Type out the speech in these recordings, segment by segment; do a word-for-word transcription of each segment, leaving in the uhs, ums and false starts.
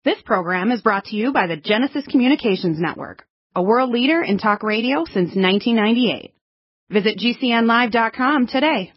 This program is brought to you by the Genesis Communications Network, a world leader in talk radio since nineteen ninety-eight. Visit G C N live dot com today.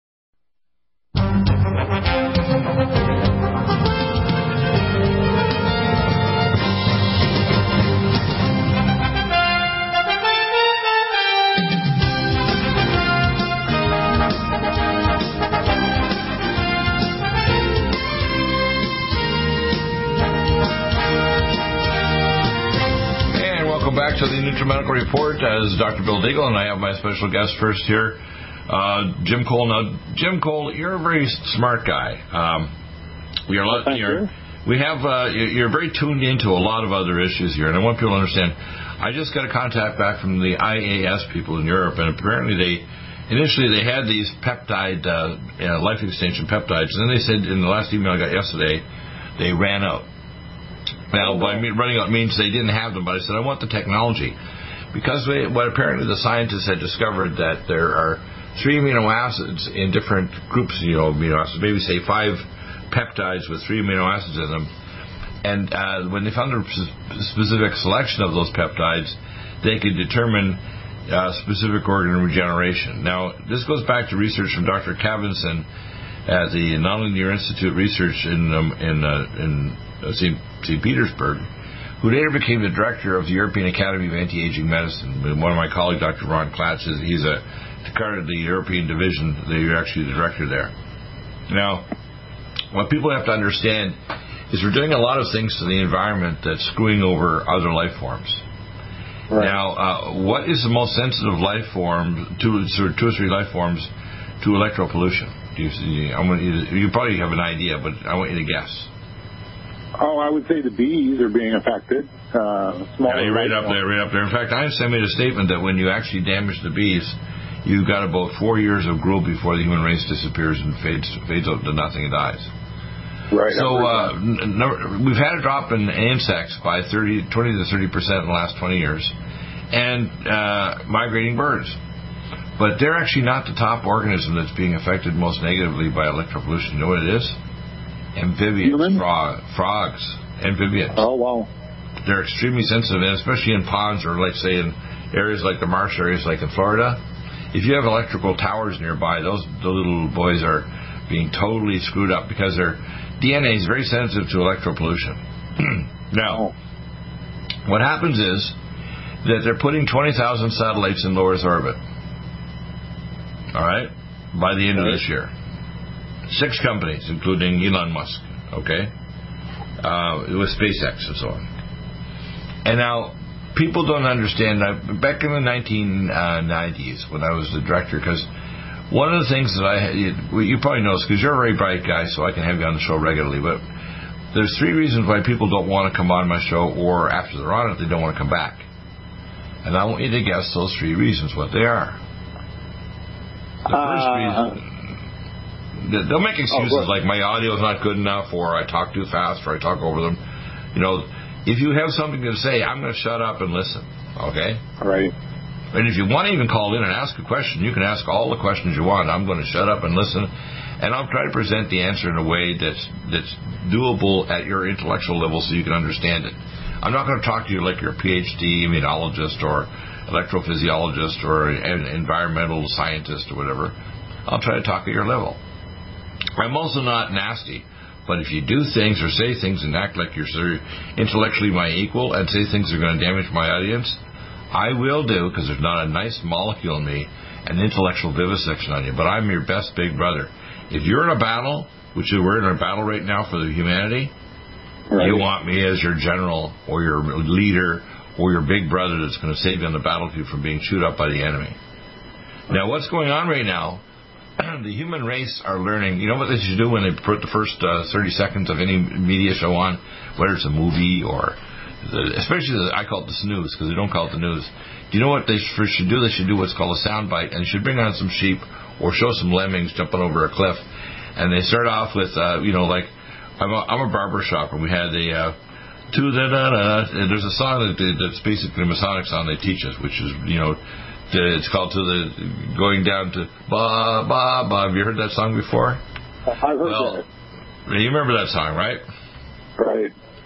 Back to the NutriMedical Report as Doctor Bill Deagle, and I have my special guest first here, uh, Jim Cole. Now, Jim Cole, you're a very smart guy. Um, we are, Thank you're, you. we have uh, you're very tuned into a lot of other issues here, and I want people to understand. I just got a contact back from the I A S people in Europe, and apparently they initially they had these peptide uh, you know, life extension peptides, and then they said in the last email I got yesterday they ran out. Now, by running out means they didn't have them, but I said, I want the technology. Because we, what apparently the scientists had discovered that there are three amino acids in different groups, you know, amino acids, maybe say five peptides with three amino acids in them. And uh, when they found a specific selection of those peptides, they could determine uh, specific organ regeneration. Now, this goes back to research from Doctor Kavinson at the Nonlinear Institute Research in, um, in, uh, in Saint Petersburg, who later became the director of the European Academy of Anti-Aging Medicine. One of my colleagues, Doctor Ron Klatz, is he's a part of the European division. They're actually the director there. Now, what people have to understand is we're doing a lot of things to the environment that's screwing over other life forms. Right. Now, uh, what is the most sensitive life form, two, two or three life forms, to electropollution? Do you, I want you, to, you probably have an idea, but I want you to guess. Oh, I would say the bees are being affected. Uh, yeah, you're right up there, right up there. In fact, Einstein made a statement that when you actually damage the bees, you've got about four years of growth before the human race disappears and fades fades out to nothing and dies. Right. So uh, n- n- we've had a drop in insects by thirty, twenty to thirty percent in the last twenty years, and uh, migrating birds. But they're actually not the top organism that's being affected most negatively by electropollution. You know what it is? Amphibians, frog, frogs, amphibians. Oh, wow. They're extremely sensitive, and especially in ponds or, like, say, in areas like the marsh areas like in Florida. If you have electrical towers nearby, those the little boys are being totally screwed up because their D N A is very sensitive to electropollution. Now, oh. what happens is that they're putting twenty thousand satellites in low Earth orbit. All right? By the end right. of this year. Six companies, including Elon Musk, okay, uh, with SpaceX and so on. And now, people don't understand, uh, back in the nineteen nineties, when I was the director, because one of the things that I, you, you probably know this, because you're a very bright guy, so I can have you on the show regularly, but there's three reasons why people don't want to come on my show, or after they're on it, they don't want to come back. And I want you to guess those three reasons, what they are. The first uh, reason... They'll make excuses oh, like my audio is not good enough, or I talk too fast, or I talk over them. You know, if you have something to say, I'm going to shut up and listen, okay? Right. And if you want to even call in and ask a question, you can ask all the questions you want. I'm going to shut up and listen, and I'll try to present the answer in a way that's that's doable at your intellectual level so you can understand it. I'm not going to talk to you like you're a P H D immunologist or electrophysiologist or an environmental scientist or whatever. I'll try to talk at your level. I'm also not nasty, but if you do things or say things and act like you're intellectually my equal and say things that are going to damage my audience, I will do, because there's not a nice molecule in me, an intellectual vivisection on you. But I'm your best big brother. If you're in a battle, which we're in a battle right now for the humanity, right. you want me as your general or your leader or your big brother that's going to save you on the battlefield from being chewed up by the enemy. Now, what's going on right now, the human race are learning, you know what they should do when they put the first uh, thirty seconds of any media show on, whether it's a movie or, the, especially the, I call it the snooze, because they don't call it the news. Do you know what they should do? They should do what's called a sound bite, and they should bring on some sheep or show some lemmings jumping over a cliff. And they start off with, uh, you know, like, I'm a, I'm a barber shop, and we had the, uh, to da da da, there's a song that, that's basically a Masonic song they teach us, which is, you know, it's called to the going down to ba ba ba. Have you heard that song before? I've heard well, that. You remember that song, right? Right.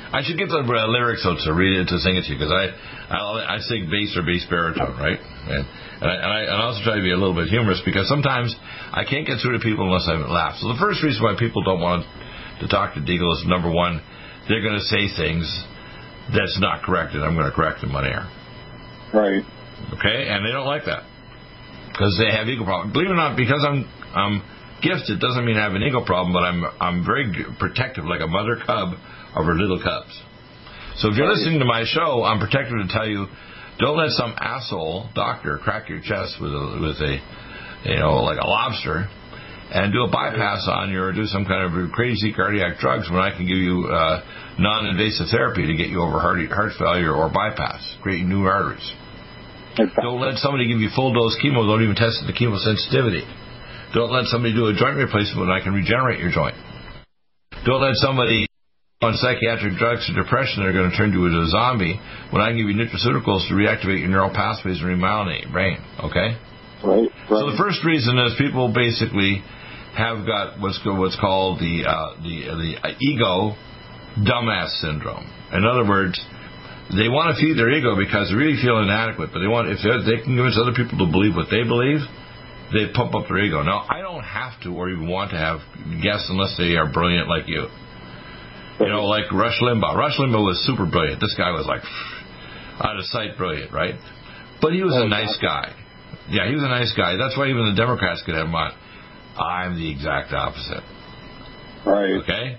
I should get the uh, lyrics out to read it, to sing it to you, because I, I I sing bass or bass baritone, right? And and I, and I and I also try to be a little bit humorous, because sometimes I can't get through to people unless I laugh. So the first reason why people don't want to talk to Deagle is, number one, they're going to say things that's not correct, and I'm going to correct them on air. Right. Okay, and they don't like that because they have ego problems. Believe it or not, because I'm I'm gifted doesn't mean I have an ego problem, but I'm I'm very protective, like a mother cub of her little cubs. So if you're listening to my show, I'm protective to tell you, don't let some asshole doctor crack your chest with a, with a you know like a lobster and do a bypass on you or do some kind of crazy cardiac drugs when I can give you uh, non-invasive therapy to get you over heart, heart failure or bypass, creating new arteries. Exactly. Don't let somebody give you full dose chemo, don't even test the chemo sensitivity. Don't let somebody do a joint replacement when I can regenerate your joint. Don't let somebody on psychiatric drugs or depression that are going to turn you into a zombie when I can give you nutraceuticals to reactivate your neural pathways and remyelinate your brain, okay? Right, right. So the first reason is people basically have got what's what's called the uh, the the ego dumbass syndrome. In other words, they want to feed their ego because they really feel inadequate, but they want if they can convince other people to believe what they believe, they pump up their ego. Now, I don't have to or even want to have guests unless they are brilliant like you. You know, like Rush Limbaugh. Rush Limbaugh was super brilliant. This guy was like out of sight brilliant, right? But he was a nice guy. Yeah, he was a nice guy. That's why even the Democrats could have him on. I'm the exact opposite. Right. Okay?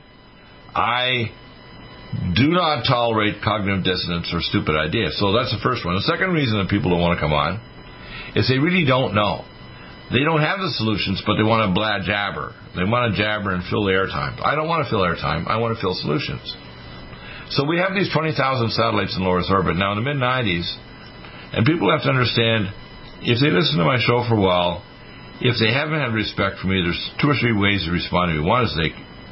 I do not tolerate cognitive dissonance or stupid ideas. So that's the first one. The second reason that people don't want to come on is they really don't know. They don't have the solutions, but they want to blah jabber. They want to jabber and fill the airtime. I don't want to fill airtime. I want to fill solutions. So we have these twenty thousand satellites in low Earth orbit. Now, in the mid nineties, and people have to understand, if they listen to my show for a while, if they haven't had respect for me, there's two or three ways to respond to me. One is they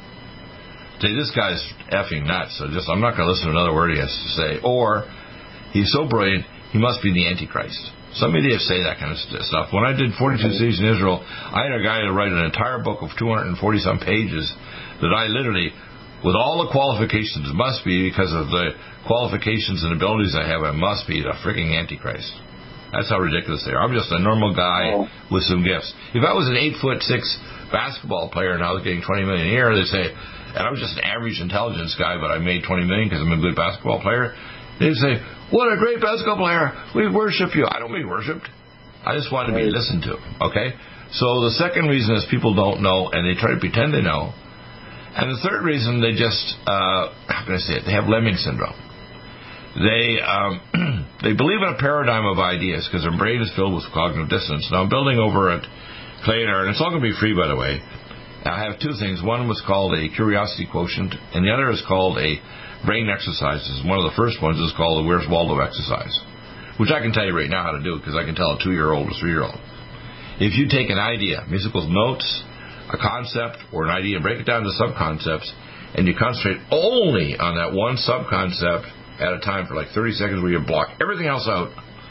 say, this guy's effing nuts, so just I'm not going to listen to another word he has to say. Or, he's so brilliant, he must be the Antichrist. Some idiots say that kind of stuff. When I did forty-two Cities in Israel, I had a guy to write an entire book of two hundred forty some pages that I literally, with all the qualifications, must be, because of the qualifications and abilities I have, I must be the freaking Antichrist. That's how ridiculous they are. I'm just a normal guy oh. with some gifts. If I was an eight foot six basketball player and I was getting twenty million a year, they'd say, and I'm just an average intelligence guy, but I made twenty million because I'm a good basketball player, they'd say, what a great basketball player. We worship you. I don't be worshipped. I just want to be listened to. Okay? So the second reason is people don't know, and they try to pretend they know. And the third reason, they just, uh, how can I say it? They have lemming syndrome. They um, they believe in a paradigm of ideas because their brain is filled with cognitive dissonance. Now, I'm building over at Clay and Aaron. It's all going to be free, by the way. I have two things. One was called a curiosity quotient, and the other is called a brain exercises. One of the first ones is called the Where's Waldo exercise, which I can tell you right now how to do because I can tell a two-year-old or three-year-old. If you take an idea, musical notes, a concept, or an idea, and break it down into sub-concepts, and you concentrate only on that one sub-concept at a time for like thirty seconds where you block everything else out,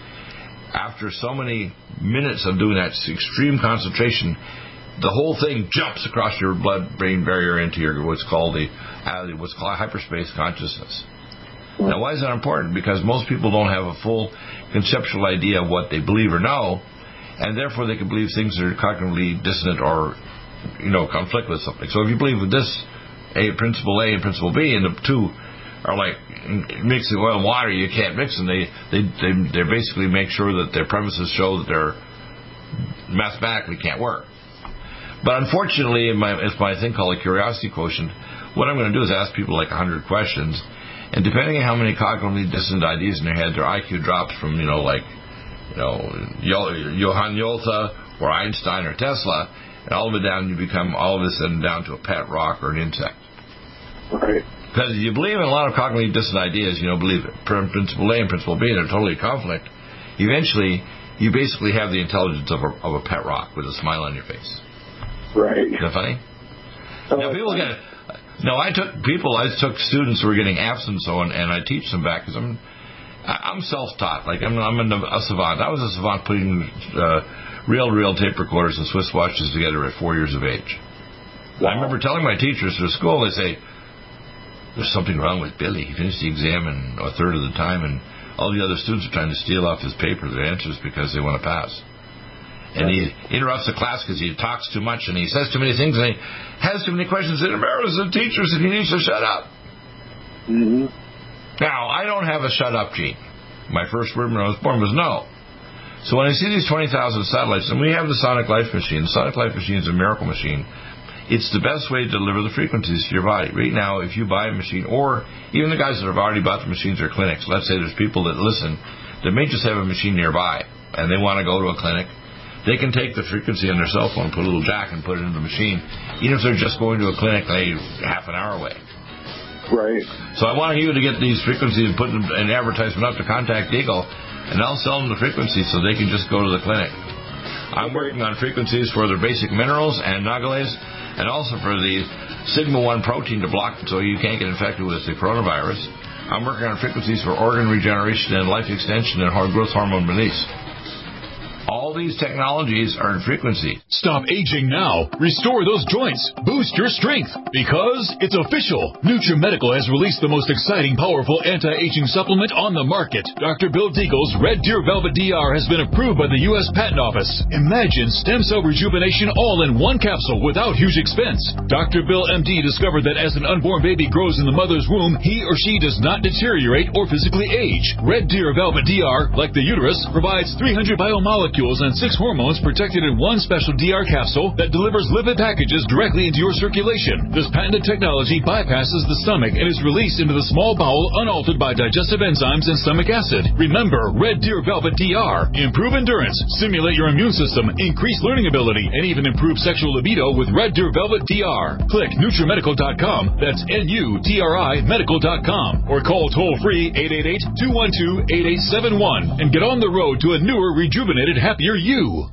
after so many minutes of doing that extreme concentration, the whole thing jumps across your blood-brain barrier into your what's called the uh, what's called hyperspace consciousness. Now, why is that important? Because most people don't have a full conceptual idea of what they believe or know, and therefore they can believe things that are cognitively dissonant or, you know, conflict with something. So if you believe with this A, principle A and principle B, and the two are like mixing oil and water, you can't mix them. They they they, they basically make sure that their premises show that they're mathematically can't work. But unfortunately, in my, it's my thing called a curiosity quotient. What I'm going to do is ask people like one hundred questions, and depending on how many cognitively dissonant ideas in their head, their I Q drops from, you know, like, you know, Johann Yolta or Einstein or Tesla, and all of it down, you become all of a sudden down to a pet rock or an insect. Right. Because if you believe in a lot of cognitively dissonant ideas, you know, believe it, principle A and principle B, they're totally in conflict, eventually you basically have the intelligence of a, of a pet rock with a smile on your face. Right. Isn't that funny? Oh, now, people get. No, I took people. I took students who were getting F's and so on, and I teach them back because I'm, I'm self-taught. Like I'm, I'm a savant. I was a savant putting uh, reel-to-reel tape recorders and Swiss watches together at four years of age. Wow. I remember telling my teachers through school, they say, there's something wrong with Billy. He finished the exam in a third of the time, and all the other students are trying to steal off his paper, their answers, because they want to pass. And he interrupts the class because he talks too much, and he says too many things, and he has too many questions. It embarrasses the teachers, and he needs to shut up. Mm-hmm. Now, I don't have a shut up gene. My first word when I was born was no. So when I see these twenty thousand satellites, and we have the Sonic Life Machine, the Sonic Life Machine is a miracle machine. It's the best way to deliver the frequencies to your body. Right now, if you buy a machine, or even the guys that have already bought the machines or clinics, let's say there's people that listen that may just have a machine nearby, and they want to go to a clinic, they can take the frequency on their cell phone, put a little jack, and put it in the machine, even if they're just going to a clinic like half an hour away. Right. So I want you to get these frequencies and put an advertisement up to contact Eagle, and I'll sell them the frequencies so they can just go to the clinic. I'm working on frequencies for their basic minerals and Nagales, and also for the sigma one protein to block so you can't get infected with the coronavirus. I'm working on frequencies for organ regeneration and life extension and growth hormone release. All these technologies are in frequency. Stop aging now. Restore those joints. Boost your strength. Because it's official. NutriMedical has released the most exciting, powerful anti-aging supplement on the market. Doctor Bill Deagle's Red Deer Velvet D R has been approved by the U S Patent Office. Imagine stem cell rejuvenation all in one capsule without huge expense. Doctor Bill M D discovered that as an unborn baby grows in the mother's womb, he or she does not deteriorate or physically age. Red Deer Velvet D R, like the uterus, provides three hundred biomolecules and six hormones protected in one special D R capsule that delivers lipid packages directly into your circulation. This patented technology bypasses the stomach and is released into the small bowel unaltered by digestive enzymes and stomach acid. Remember, Red Deer Velvet D R. Improve endurance, stimulate your immune system, increase learning ability, and even improve sexual libido with Red Deer Velvet D R. Click NutriMedical dot com, that's N U T R I medical dot com, or call toll-free eight eight eight, two one two, eight eight seven one and get on the road to a newer, rejuvenated, happier you.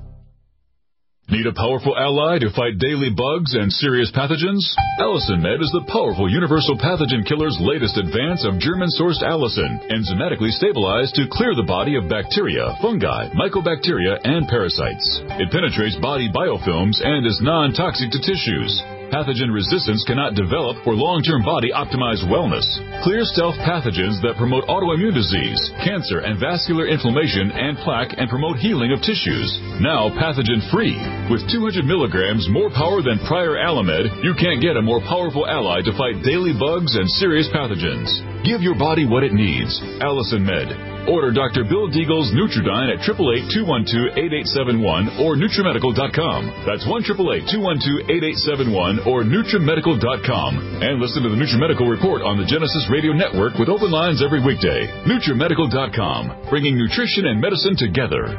Need a powerful ally to fight daily bugs and serious pathogens? Allison Med is the powerful universal pathogen killer's latest advance of German-sourced allicin, enzymatically stabilized to clear the body of bacteria, fungi, mycobacteria, and parasites. It penetrates body biofilms and is non-toxic to tissues. Pathogen resistance cannot develop for long-term body-optimized wellness. Clear stealth pathogens that promote autoimmune disease, cancer, and vascular inflammation and plaque and promote healing of tissues. Now pathogen-free. With two hundred milligrams more power than prior Alamed, you can't get a more powerful ally to fight daily bugs and serious pathogens. Give your body what it needs. Allison Med. Order Doctor Bill Deagle's Nutridyne at eight eight eight, two one two, eight eight seven one or NutriMedical dot com. That's one eight eight eight, two one two, eight eight seven one or NutriMedical dot com. And listen to the NutriMedical Report on the Genesis Radio Network with open lines every weekday. NutriMedical dot com, bringing nutrition and medicine together.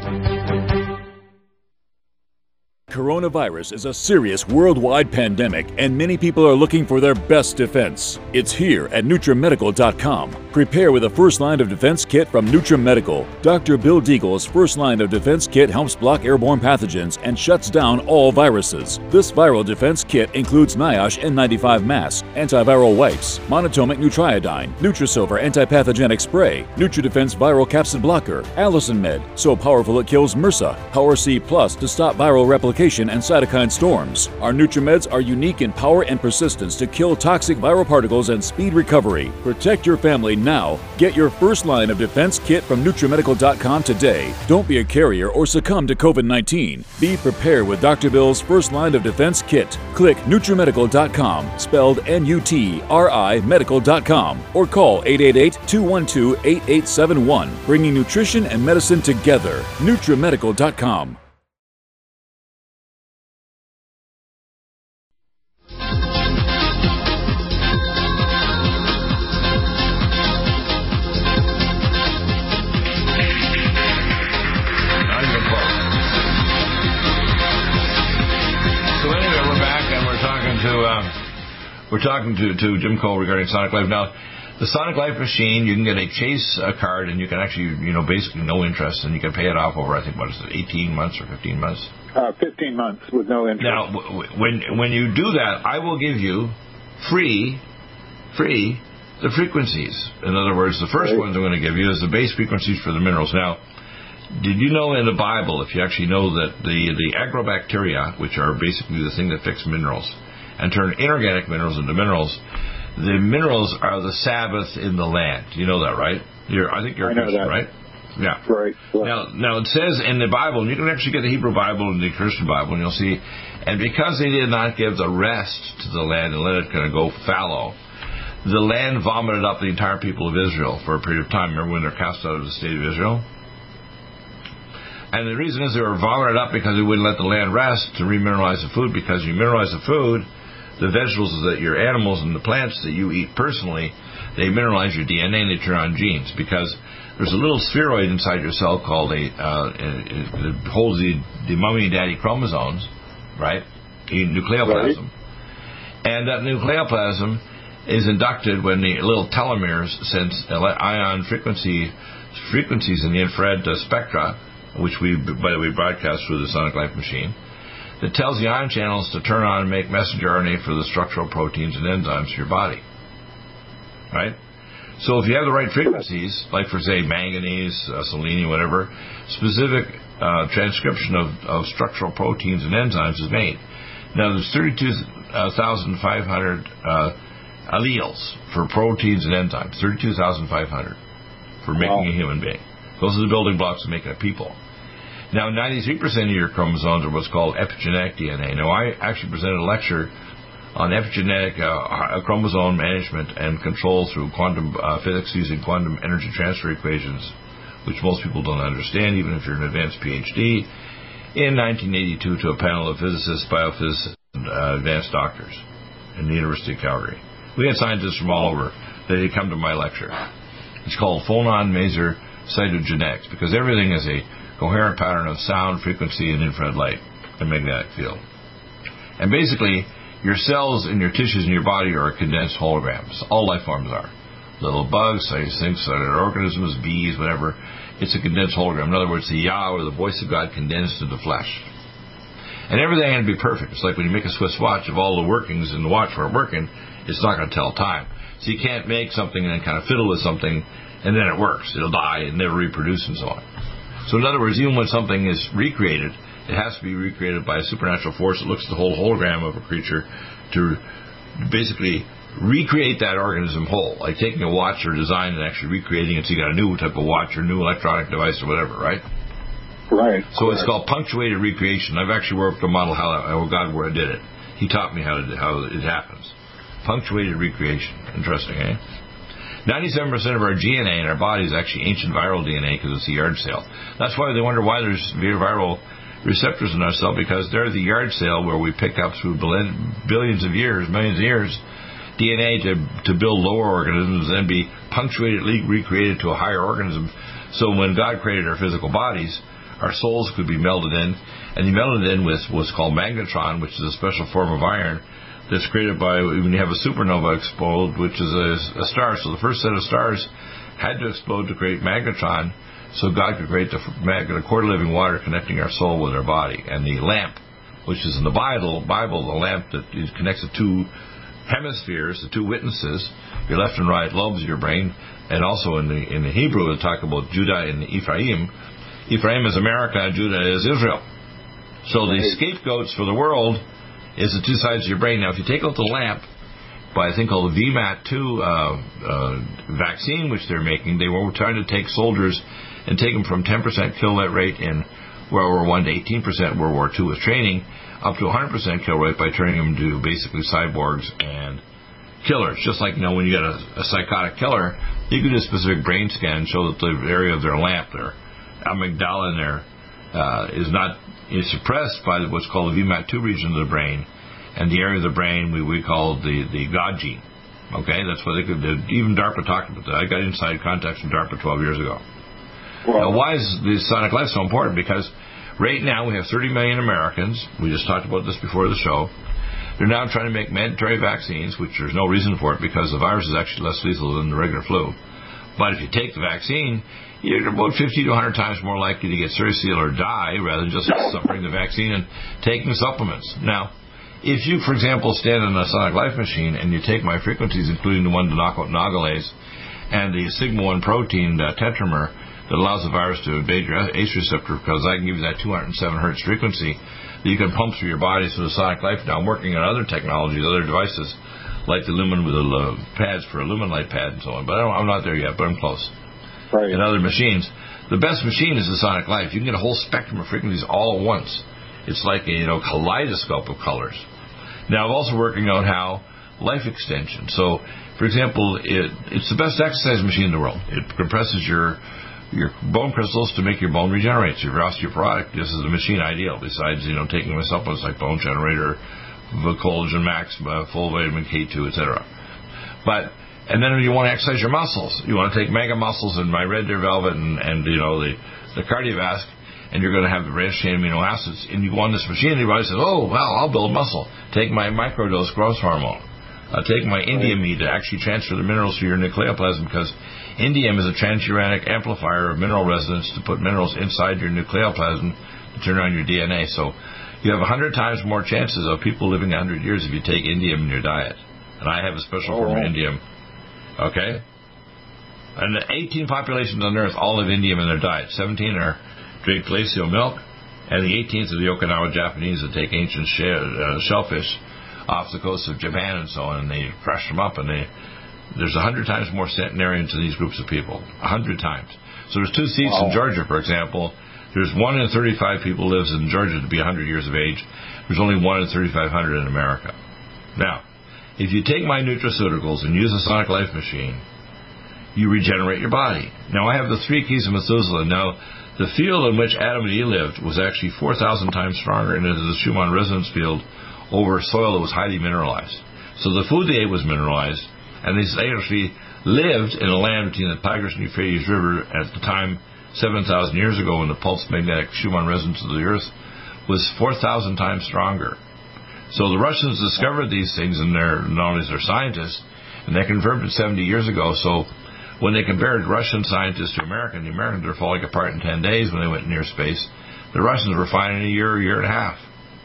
Coronavirus is a serious worldwide pandemic, and many people are looking for their best defense. It's here at NutriMedical dot com. Prepare with a first line of defense kit from NutriMedical. Doctor Bill Deagle's first line of defense kit helps block airborne pathogens and shuts down all viruses. This viral defense kit includes NIOSH N ninety-five mask, antiviral wipes, monatomic Nutriodine, Nutrisilver antipathogenic spray, NutriDefense viral capsid blocker, Allison Med, so powerful it kills MRSA, Power C Plus to stop viral replication and cytokine storms. Our NutriMeds are unique in power and persistence to kill toxic viral particles and speed recovery. Protect your family now. Get your first line of defense kit from NutriMedical dot com today. Don't be a carrier or succumb to COVID nineteen. Be prepared with Doctor Bill's first line of defense kit. Click NutriMedical dot com, spelled N U T R I medical dot com, or call eight eight eight, two one two, eight eight seven one, bringing nutrition and medicine together. NutriMedical dot com. We're talking to, to Jim Cole regarding Sonic Life. Now, the Sonic Life machine, you can get a Chase uh, card, and you can actually, you know, basically no interest, and you can pay it off over, I think, what is it, eighteen months or fifteen months? Uh, fifteen months with no interest. Now, w- when when you do that, I will give you free, free, the frequencies. In other words, the first right. ones I'm going to give you is the base frequencies for the minerals. Now, did you know in the Bible, if you actually know that the, the agrobacteria, which are basically the thing that fix minerals, and turn inorganic minerals into minerals, the minerals are the Sabbath in the land. You know that, right? You're, I think you're I know Christian, that. right? Yeah. Right. Well, Now, now it says in the Bible, and you can actually get the Hebrew Bible and the Christian Bible, and you'll see, and because they did not give the rest to the land and let it kind of go fallow, the land vomited up the entire people of Israel for a period of time. Remember when they're cast out of the state of Israel? And the reason is they were vomited up because they wouldn't let the land rest to remineralize the food, because you mineralize the food, the vegetables that your animals and the plants that you eat personally, they mineralize your D N A and they turn on genes, because there's a little spheroid inside your cell called a, uh, it, it holds the, the mommy and daddy chromosomes, right? The nucleoplasm. Right. And that nucleoplasm is inducted when the little telomeres sense ion frequency frequencies in the infrared uh, spectra, which we, by the way, broadcast through the Sonic Life machine, that tells the ion channels to turn on and make messenger R N A for the structural proteins and enzymes for your body. Right? So if you have the right frequencies, like for, say, manganese, uh, selenium, whatever, specific uh, transcription of, of structural proteins and enzymes is made. Now, there's thirty-two thousand five hundred uh, alleles for proteins and enzymes, thirty-two thousand five hundred for making wow. a human being. Those are the building blocks of making a people. Now, ninety-three percent of your chromosomes are what's called epigenetic D N A. Now, I actually presented a lecture on epigenetic uh, chromosome management and control through quantum uh, physics using quantum energy transfer equations, which most people don't understand, even if you're an advanced P H D, in nineteen eighty-two to a panel of physicists, biophysicists, and uh, advanced doctors in the University of Calgary. We had scientists from all over that had come to my lecture. It's called phonon maser cytogenetics, because everything is a coherent pattern of sound, frequency, and infrared light and magnetic field. And basically, your cells and your tissues in your body are condensed holograms. All life forms are. Little bugs, things, organisms, bees, whatever. It's a condensed hologram. In other words, the Yah, or the voice of God, condensed into flesh. And everything had to be perfect. It's like when you make a Swiss watch, if all the workings in the watch weren't working, it's not going to tell time. So you can't make something and then kind of fiddle with something, and then it works. It'll die and never reproduce and so on. So in other words, even when something is recreated, it has to be recreated by a supernatural force that looks at the whole hologram of a creature to basically recreate that organism whole, like taking a watch or design and actually recreating it so you got a new type of watch or new electronic device or whatever, right? Right. So correct. It's called punctuated recreation. I've actually worked to model how, how God did it. He taught me how, to, how it happens. Punctuated recreation. Interesting, eh? ninety-seven percent of our G N A in our body is actually ancient viral D N A because it's the yard cell. That's why they wonder why there's viral receptors in our cell, because they're the yard cell where we pick up through billions of years, millions of years, D N A to, to build lower organisms and then be punctuatedly recreated to a higher organism. So when God created our physical bodies, our souls could be melded in, and he melded in with what's called magnetron, which is a special form of iron that's created by when you have a supernova explode, which is a, a star. So the first set of stars had to explode to create magnetron, so God could create the, the cord of living water connecting our soul with our body. And the lamp, which is in the Bible, Bible, the lamp that connects the two hemispheres, the two witnesses, your left and right lobes of your brain, and also in the in the Hebrew, they talk about Judah and Ephraim. Ephraim is America, and Judah is Israel. So the scapegoats for the world is the two sides of your brain. Now, if you take out the lamp by a thing called the V MAT two uh, uh, vaccine, which they're making, they were trying to take soldiers and take them from ten percent kill rate in World War One to eighteen percent World War Two with training, up to one hundred percent kill rate by turning them to basically cyborgs and killers. Just like, you know, when you get a, a psychotic killer, you can do a specific brain scan and show that the area of their lamp, their amygdala in there, uh, is not is suppressed by what's called the V MAT two region of the brain, and the area of the brain we, we call the, the God gene. Okay, that's what they could do. Even DARPA talked about that. I got inside contacts from DARPA twelve years ago. Well, now, why is the Sonic Life so important? Because right now we have thirty million Americans. We just talked about this before the show. They're now trying to make mandatory vaccines, which there's no reason for it because the virus is actually less lethal than the regular flu. But if you take the vaccine, you're about fifty to one hundred times more likely to get seriously ill or die rather than just suffering the vaccine and taking supplements. Now, if you, for example, stand on a Sonic Life machine and you take my frequencies, including the one to knock out Nagalase and the sigma one protein uh, tetramer that allows the virus to evade your A C E receptor, because I can give you that two hundred seven hertz frequency that you can pump through your body through the Sonic Life. Now I'm working on other technologies, other devices, like the lumen with the uh, pads for a lumen light pad and so on. But I don't, I'm not there yet, but I'm close. Right. And other machines. The best machine is the Sonic Life. You can get a whole spectrum of frequencies all at once. It's like a you know kaleidoscope of colors. Now, I'm also working out how life extension. So, for example, it, it's the best exercise machine in the world. It compresses your your bone crystals to make your bone regenerate. So if you're osteoporotic, this is the machine ideal. Besides, you know, taking my supplements like Bone Generator, Collagen Max, uh, full vitamin K two, et cetera. But and then when you want to exercise your muscles, you want to take Mega Muscles and my Red Deer Velvet and, and you know the the Cardiovasc, and you're going to have the branched chain amino acids. And you go on this machine, and everybody says, "Oh, well, I'll build muscle. Take my microdose growth hormone. Uh, take my indium to actually transfer the minerals to your nucleoplasm, because indium is a transuranic amplifier of mineral resonance to put minerals inside your nucleoplasm to turn on your D N A. So you have one hundred times more chances of people living one hundred years if you take indium in your diet. And I have a special form of indium. Okay? And the eighteen populations on Earth all have indium in their diet. seventeen are drink glacial milk, and the eighteenth are the Okinawa Japanese that take ancient shell, uh, shellfish off the coast of Japan and so on, and they crush them up, and they there's a hundred times more centenarians in these groups of people. A hundred times. So there's two seats wow. in Georgia, for example. There's one in thirty-five people lives in Georgia to be one hundred years of age. There's only one in thirty-five hundred in America. Now, if you take my nutraceuticals and use a Sonic Life machine, you regenerate your body. Now, I have the three keys of Methuselah. Now, the field in which Adam and Eve lived was actually four thousand times stronger, and it is the Schumann resonance field over soil that was highly mineralized. So the food they ate was mineralized, and they actually lived in a land between the Tigris and Euphrates River at the time, seven thousand years ago, when the pulse magnetic Schumann resonance of the Earth was four thousand times stronger. So the Russians discovered these things, and they're not only their scientists, and they confirmed it seventy years ago. So when they compared Russian scientists to American, the Americans were falling apart in ten days when they went near space. The Russians were fine in a year, a year and a half.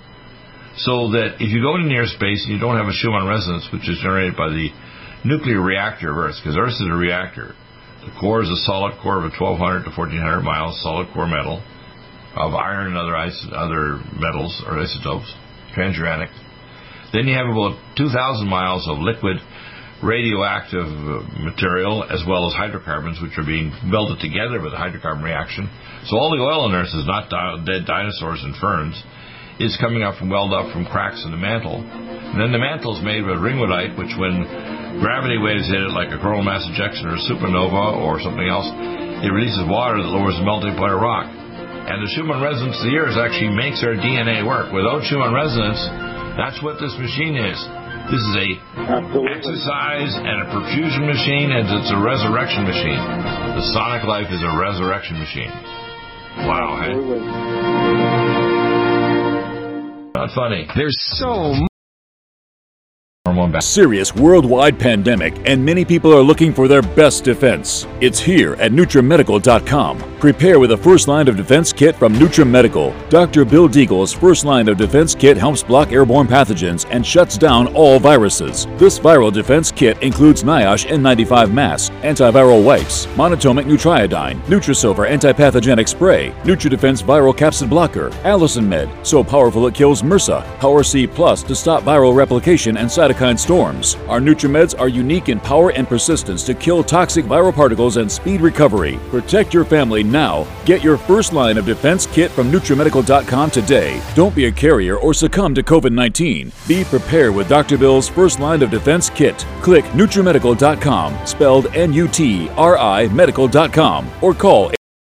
So that if you go to near space and you don't have a Schumann resonance, which is generated by the nuclear reactor of Earth, because Earth is a reactor. The core is a solid core of twelve hundred to fourteen hundred miles, solid core metal, of iron and other iso- other metals or isotopes, transuranic. Then you have about two thousand miles of liquid radioactive material, as well as hydrocarbons, which are being melted together with a hydrocarbon reaction. So all the oil on Earth is not di- dead dinosaurs and ferns. It's coming up from welled up from cracks in the mantle. And then the mantle is made with ringwoodite, which when gravity waves hit it, like a coronal mass ejection or a supernova or something else, it releases water that lowers the melting point of rock. And the Schumann resonance of the Earth actually makes our D N A work. Without Schumann resonance, that's what this machine is. This is a Absolutely. exercise and a perfusion machine, and it's a resurrection machine. The Sonic Life is a resurrection machine. Wow, hey? Not funny. There's so much. Serious worldwide pandemic, and many people are looking for their best defense. It's here at NutriMedical dot com. Prepare with a first line of defense kit from NutriMedical. Doctor Bill Deagle's first line of defense kit helps block airborne pathogens and shuts down all viruses. This viral defense kit includes NIOSH N ninety-five mask, antiviral wipes, monatomic Nutriodine, Nutrisilver antipathogenic spray, NutriDefense viral capsid blocker, Allison Med, so powerful it kills MRSA, Power C Plus to stop viral replication and cytokine storms. Our NutriMeds are unique in power and persistence to kill toxic viral particles and speed recovery. Protect your family now. Get your first line of defense kit from NutriMedical dot com today. Don't be a carrier or succumb to COVID nineteen. Be prepared with Doctor Bill's first line of defense kit. Click NutriMedical dot com, spelled N U T R I medical dot com, or call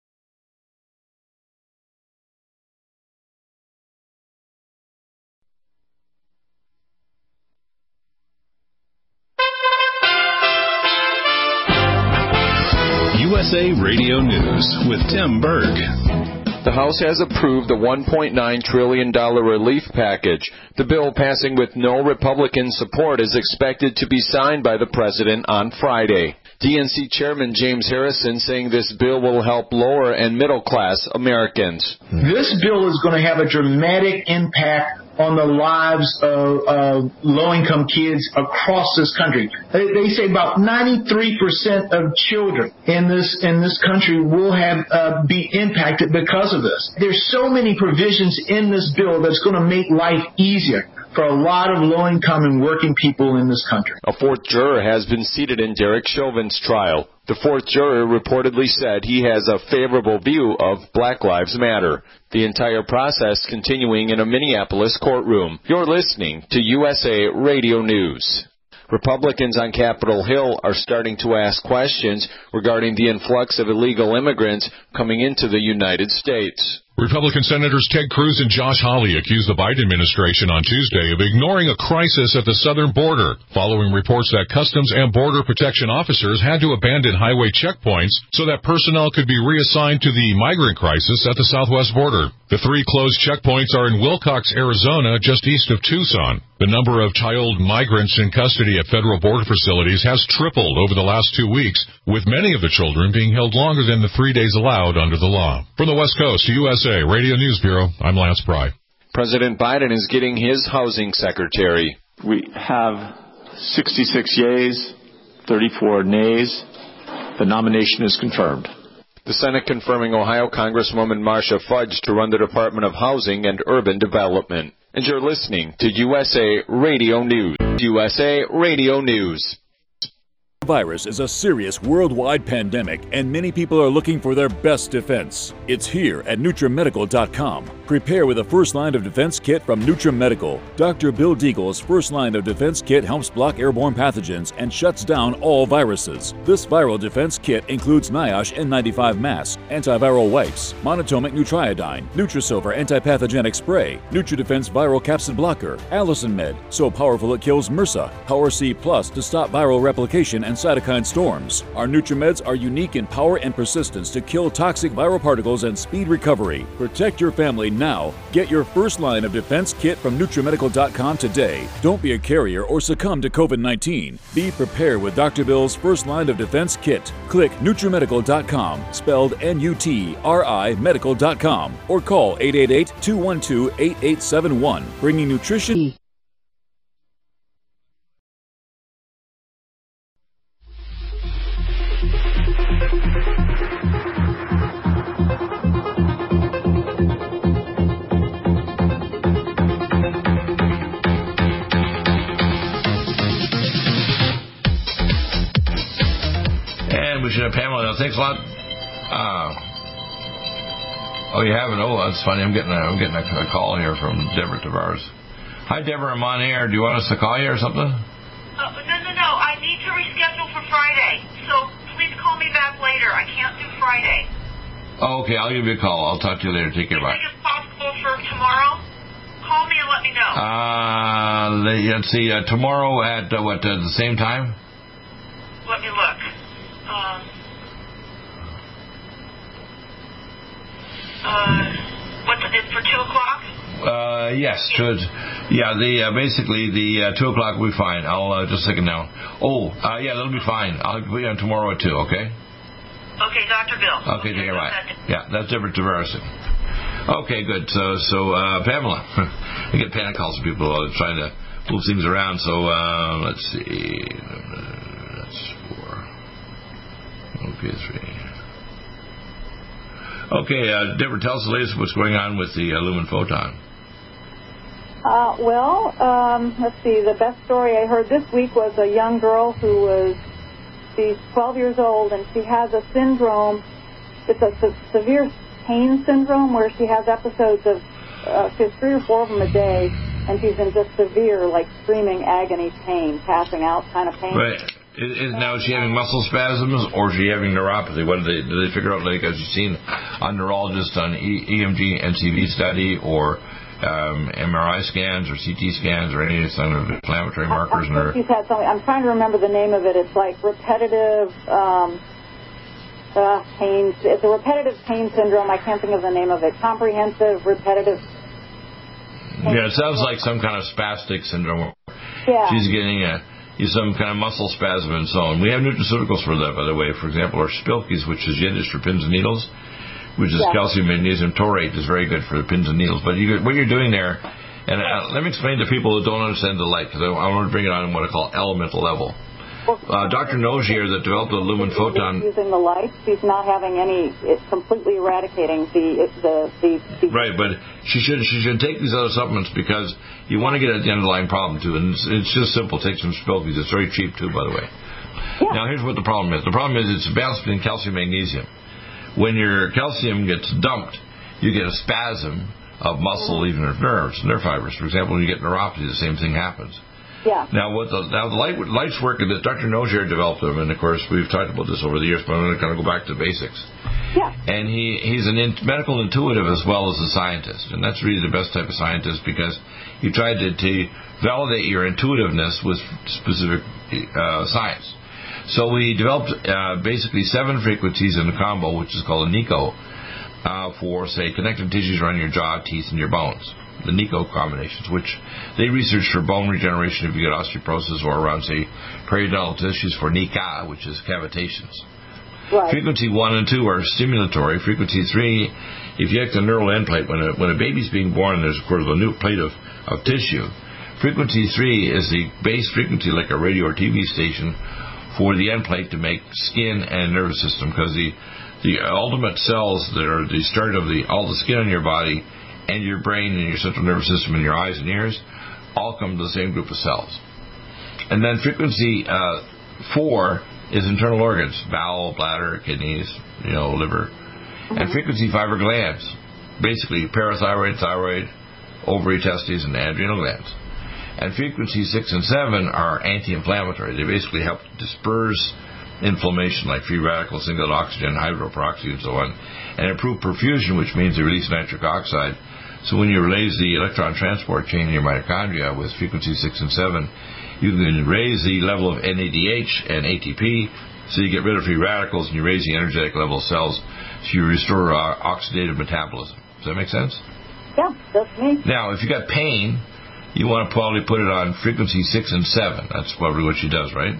U S A Radio News with Tim Berg. The House has approved the one point nine trillion dollars relief package. The bill, passing with no Republican support, is expected to be signed by the president on Friday. D N C Chairman James Harrison saying this bill will help lower and middle class Americans. This bill is going to have a dramatic impact on the lives of, of low-income kids across this country. They, they say about ninety-three percent of children in this in this country will have uh, be impacted because of this. There's so many provisions in this bill that's going to make life easier for a lot of low-income and working people in this country. A fourth juror has been seated in Derek Chauvin's trial. The fourth juror reportedly said he has a favorable view of Black Lives Matter. The entire process continuing in a Minneapolis courtroom. You're listening to U S A Radio News. Republicans on Capitol Hill are starting to ask questions regarding the influx of illegal immigrants coming into the United States. Republican Senators Ted Cruz and Josh Hawley accused the Biden administration on Tuesday of ignoring a crisis at the southern border, following reports that Customs and Border Protection officers had to abandon highway checkpoints so that personnel could be reassigned to the migrant crisis at the southwest border. The three closed checkpoints are in Wilcox, Arizona, just east of Tucson. The number of child migrants in custody at federal border facilities has tripled over the last two weeks, with many of the children being held longer than the three days allowed under the law. From the West Coast to U S A Radio News Bureau, I'm Lance Pry. President Biden is getting his housing secretary. We have sixty-six yeas, thirty-four nays. The nomination is confirmed. The Senate confirming Ohio Congresswoman Marcia Fudge to run the Department of Housing and Urban Development. And you're listening to U S A Radio News. U S A Radio News. Virus is a serious worldwide pandemic, and many people are looking for their best defense. It's here at NutriMedical dot com. Prepare with a first line of defense kit from NutriMedical. Doctor Bill Deagle's first line of defense kit helps block airborne pathogens and shuts down all viruses. This viral defense kit includes NIOSH N ninety-five mask, antiviral wipes, monatomic Nutriodine, Nutrisilver antipathogenic spray, NutriDefense viral capsid blocker, Allison Med, so powerful it kills MRSA, Power C Plus to stop viral replication and cytokine storms. Our NutriMeds are unique in power and persistence to kill toxic viral particles and speed recovery. Protect your family now. Get your first line of defense kit from NutriMedical dot com today. Don't be a carrier or succumb to COVID nineteen. Be prepared with Doctor Bill's first line of defense kit. Click NutriMedical dot com, spelled N U T R I medical dot com, or call eight eight eight, two one two, eight eight seven one, bringing nutrition. Pamela, thanks a lot. Uh, oh, you haven't? Oh, that's funny. I'm getting a, I'm getting a, a call here from Deborah Tavares. Hi, Deborah. I'm on air. Do you want us to call you or something? Uh, no, no, no. I need to reschedule for Friday. So please call me back later. I can't do Friday. Oh, okay. I'll give you a call. I'll talk to you later. Take care. Bye. Do you think it's possible for tomorrow? Call me and let me know. Uh, let's see. Uh, tomorrow at uh, what? Uh, the same time? Let me look. Um, uh, what, it's for two o'clock? Uh, yes. To, yeah, the, uh, basically the, uh, two o'clock will be fine. I'll, uh, just a second now. Oh, uh, yeah, that'll be fine. I'll put you on tomorrow at two, okay? Okay, Doctor Bill. Okay, take care, bye. Yeah, that's Deborah Tavares. Okay, good. So, so, uh, Pamela, I get panic calls from people uh, trying to move things around, so, uh, let's see. That's four. Okay, three. Okay, uh, Deborah, tell us the latest what's going on with the uh, Lumen Photon. Uh, well, um, let's see. The best story I heard this week was a young girl who was, she's twelve years old, and she has a syndrome. It's a se- severe pain syndrome where she has episodes of, uh, she has three or four of them a day, and she's in just severe, like screaming agony pain, passing out kind of pain. Right. Is, is, now, is she having muscle spasms, or is she having neuropathy? What do they, do they figure out, like, as you've seen a neurologist on e, EMG, N C V study, or um, M R I scans, or C T scans, or any kind of inflammatory markers? I, I think she's had something. I'm trying to remember the name of it. It's like repetitive um, uh, pain. It's a repetitive pain syndrome. I can't think of the name of it. Comprehensive repetitive pain Yeah, it sounds like some kind of spastic syndrome. Yeah. She's getting a... some kind of muscle spasm and so on. We have nutraceuticals for that, by the way. For example, our Spilkes, which is Yiddish for pins and needles, which is yeah. calcium magnesium taurate, is very good for the pins and needles. But you, what you're doing there, and uh, let me explain to people who don't understand the light, because I, I want to bring it on what I call elemental level. Uh, Doctor Nogier that developed the lumen photon. Using the lights, he's not having any. It's completely eradicating the the the. the right, but she should she should take these other supplements because you want to get at the underlying problem too, and it's, it's just simple. Take some Spilkies. It's very cheap too, by the way. Yeah. Now here's what the problem is. The problem is it's a balance between calcium and magnesium. When your calcium gets dumped, you get a spasm of muscle, mm-hmm. even of nerves, nerve fibers. For example, when you get neuropathy, the same thing happens. Yeah. Now, what the now the light, lights work that Doctor Nogier developed them, and of course we've talked about this over the years, but I'm going to kind of go back to the basics. Yeah. And he he's an in, medical intuitive as well as a scientist, and that's really the best type of scientist because he tried to, to validate your intuitiveness with specific uh, science. So we developed uh, basically seven frequencies in a combo, which is called a NICO, uh, for say connective tissues around your jaw, teeth, and your bones. The NICO combinations, which they research for bone regeneration if you get osteoporosis, or around, say, periodontal tissues for NICA, which is cavitations. Right. Frequency one and two are stimulatory. Frequency three, if you act the neural end plate, when a, when a baby's being born, there's, of course, a new plate of, of tissue. Frequency three is the base frequency, like a radio or T V station, for the end plate to make skin and nervous system, because the, the ultimate cells that are the start of the all the skin on your body and your brain and your central nervous system and your eyes and ears all come to the same group of cells. And then frequency uh, four is internal organs, bowel, bladder, kidneys, you know, liver. Mm-hmm. And frequency five are glands, basically parathyroid, thyroid, ovary, testes, and adrenal glands. And frequency six and seven are anti-inflammatory. They basically help disperse inflammation, like free radicals, singlet oxygen, hydroperoxy, and so on, and improve perfusion, which means they release nitric oxide. So when you raise the electron transport chain in your mitochondria with frequency six and seven, you can raise the level of N A D H and A T P, so you get rid of free radicals, and you raise the energetic level of cells, so you restore uh, oxidative metabolism. Does that make sense? Yeah, that's me. Now, if you got pain, you want to probably put it on frequency six and seven. That's probably what she does, right?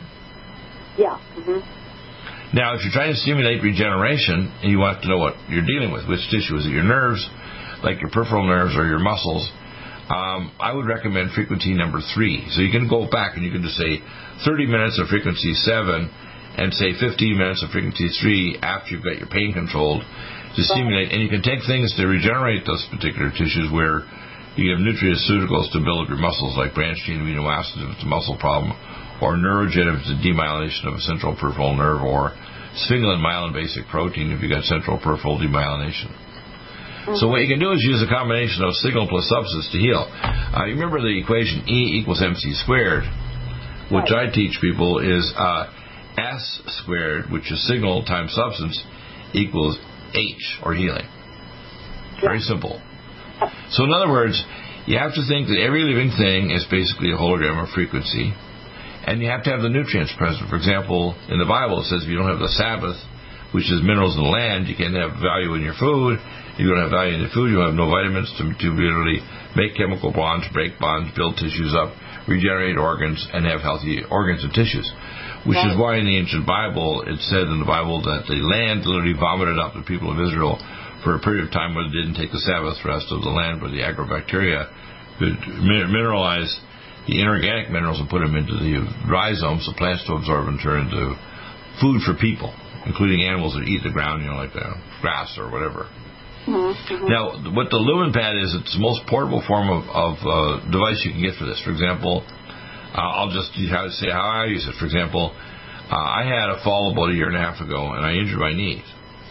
Yeah. Mm-hmm. Now, if you're trying to stimulate regeneration, and you want to know what you're dealing with, which tissue is it, your nerves, like your peripheral nerves or your muscles, um, I would recommend frequency number three. So you can go back and you can just say thirty minutes of frequency seven and say fifteen minutes of frequency three after you've got your pain controlled to stimulate. And you can take things to regenerate those particular tissues where you give nutraceuticals to build up your muscles, like branched-chain amino acids if it's a muscle problem, or neurogen if it's a demyelination of a central peripheral nerve, or sphingolin myelin basic protein if you've got central peripheral demyelination. Mm-hmm. So what you can do is use a combination of signal plus substance to heal. Uh, you remember the equation E equals mc squared, which right. I teach people is uh, S squared, which is signal times substance, equals H, or healing. Yeah. Very simple. So in other words, you have to think that every living thing is basically a hologram of frequency, and you have to have the nutrients present. For example, in the Bible it says if you don't have the Sabbath, which is minerals in the land, you can't have value in your food. If you don't have value in your food, you don't have no vitamins to, to really make chemical bonds, break bonds, build tissues up, regenerate organs, and have healthy organs and tissues. Which right. is why in the ancient Bible, it said in the Bible that the land literally vomited up the people of Israel for a period of time where they didn't take the Sabbath rest of the land, where the agrobacteria could mineralize the inorganic minerals and put them into the rhizomes for plants to absorb and turn into food for people, including animals that eat the ground, you know, like the grass or whatever. Mm-hmm. Now, what the Lumen Pad is, it's the most portable form of, of uh, device you can get for this. For example, uh, I'll just say how I use it. For example, uh, I had a fall about a year and a half ago, and I injured my knees.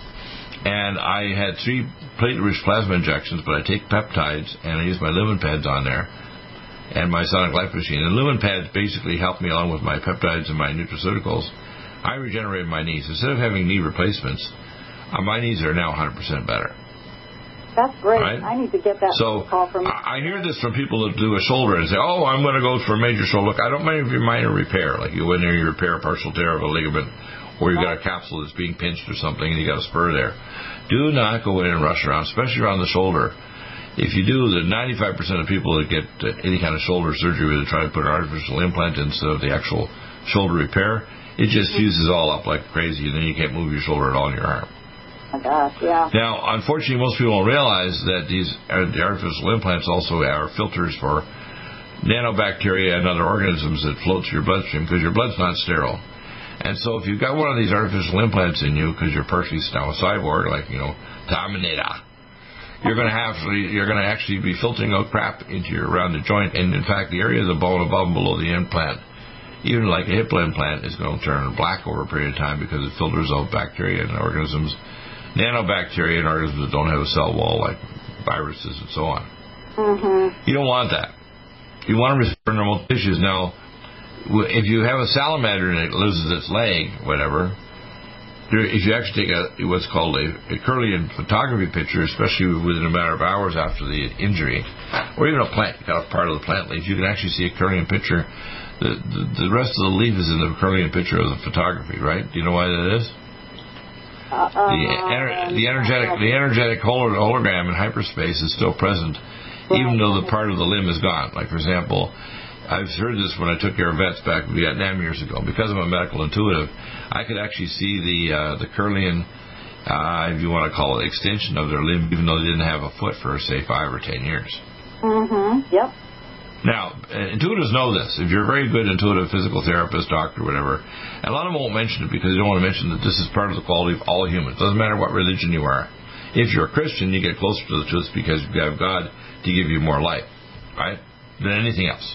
And I had three platelet-rich plasma injections, but I take peptides, and I use my Lumen Pads on there, and my Sonic Life Machine. And Lumen Pads basically help me along with my peptides and my nutraceuticals. I regenerated my knees. Instead of having knee replacements, uh, my knees are now one hundred percent better. That's great. Right? I need to get that so, call from. I hear this from people that do a shoulder and say, "Oh, I'm going to go for a major shoulder." Look, I don't mind if you're minor repair, like you go in there, you repair a partial tear of a ligament, or you've got a capsule that's being pinched or something, and you got a spur there. Do not go in and rush around, especially around the shoulder. If you do, the ninety-five percent of people that get any kind of shoulder surgery where they try to put an artificial implant instead of the actual shoulder repair, it just fuses all up like crazy, and then you can't move your shoulder at all in your arm. Oh my gosh, yeah. Now, unfortunately, most people don't realize that these uh, the artificial implants also are filters for nanobacteria and other organisms that float through your bloodstream because your blood's not sterile. And so if you've got one of these artificial implants in you because you're perfectly now a cyborg, like, you know, Terminator, you're going to have you're going to actually be filtering out crap into your around the joint, and in fact, the area of the bone above and below the implant, even like a hip implant, is going to turn black over a period of time because it filters out bacteria and organisms, nanobacteria and organisms that don't have a cell wall, like viruses and so on. Mm-hmm. You don't want that. You want to restore normal tissues. Now, if you have a salamander and it loses its leg, whatever, if you actually take a what's called a, a Kirlian photography picture, especially within a matter of hours after the injury, or even a plant, got a part of the plant leaf, you can actually see a Kirlian picture. The, the, the rest of the leaf is in the Kirlian picture of the photography, right? Do you know why that is? Uh, the, ener- the energetic the energetic hologram in hyperspace is still present, even though the part of the limb is gone. Like, for example, I've heard this when I took care of vets back in Vietnam years ago. Because I'm a medical intuitive, I could actually see the uh, the Kirlian, uh, if you want to call it, extension of their limb, even though they didn't have a foot for, say, five or ten years. Mm-hmm. Yep. Now, intuitives know this. If you're a very good intuitive physical therapist, doctor, whatever, and a lot of them won't mention it because they don't want to mention that this is part of the quality of all humans. It doesn't matter what religion you are. If you're a Christian, you get closer to the truth because you have God to give you more life, right, than anything else.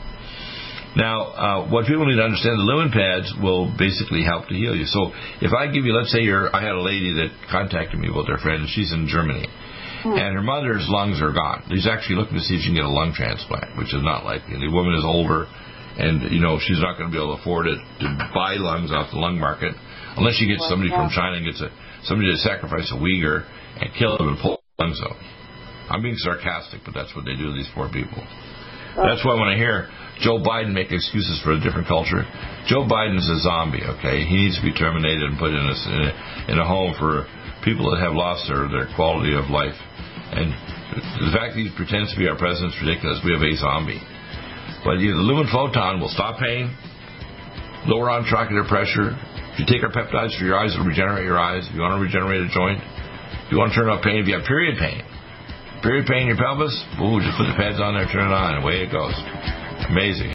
Now, uh, what people need to understand, the lumen pads will basically help to heal you. So if I give you, let's say you're, I had a lady that contacted me about their friend, and she's in Germany. And her mother's lungs are gone. She's actually looking to see if she can get a lung transplant, which is not likely. The woman is older, and, you know, she's not going to be able to afford it to buy lungs off the lung market unless she gets somebody from China and gets a, somebody to sacrifice a Uyghur and kill them and pull the lungs out. I'm being sarcastic, but that's what they do to these poor people. That's why when I hear Joe Biden make excuses for a different culture, Joe Biden's a zombie, okay? He needs to be terminated and put in a, in a, in a home for people that have lost their, their quality of life. And the fact that he pretends to be our president is ridiculous. We have a zombie. But you know, the lumen photon will stop pain, lower intraocular pressure. If you take our peptides for your eyes, it'll regenerate your eyes. If you want to regenerate a joint, if you want to turn off pain, if you have period pain, period pain in your pelvis, ooh, just put the pads on there, turn it on, and away it goes. Amazing.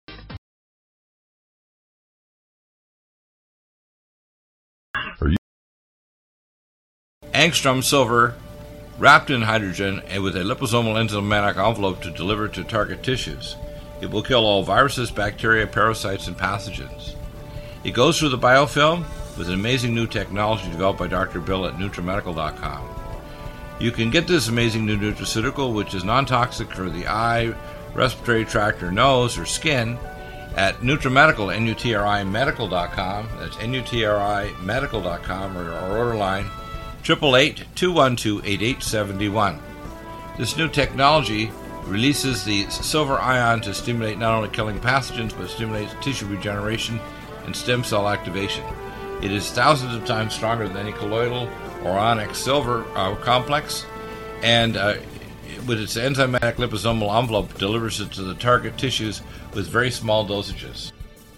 Angstrom silver wrapped in hydrogen and with a liposomal enzymatic envelope to deliver to target tissues. It will kill all viruses, bacteria, parasites, and pathogens. It goes through the biofilm with an amazing new technology developed by Doctor Bill at NutriMedical dot com. You can get this amazing new nutraceutical, which is non-toxic for the eye, respiratory tract, or nose, or skin, at NutriMedical, N U T R I Medical dot com. That's N U T R I Medical dot com, or our order line, eight eight eight, two one two, eight eight seven one. This new technology releases the silver ion to stimulate not only killing pathogens, but stimulates tissue regeneration and stem cell activation. It is thousands of times stronger than any colloidal or onyx silver uh, complex, and uh, with its enzymatic liposomal envelope delivers it to the target tissues with very small dosages.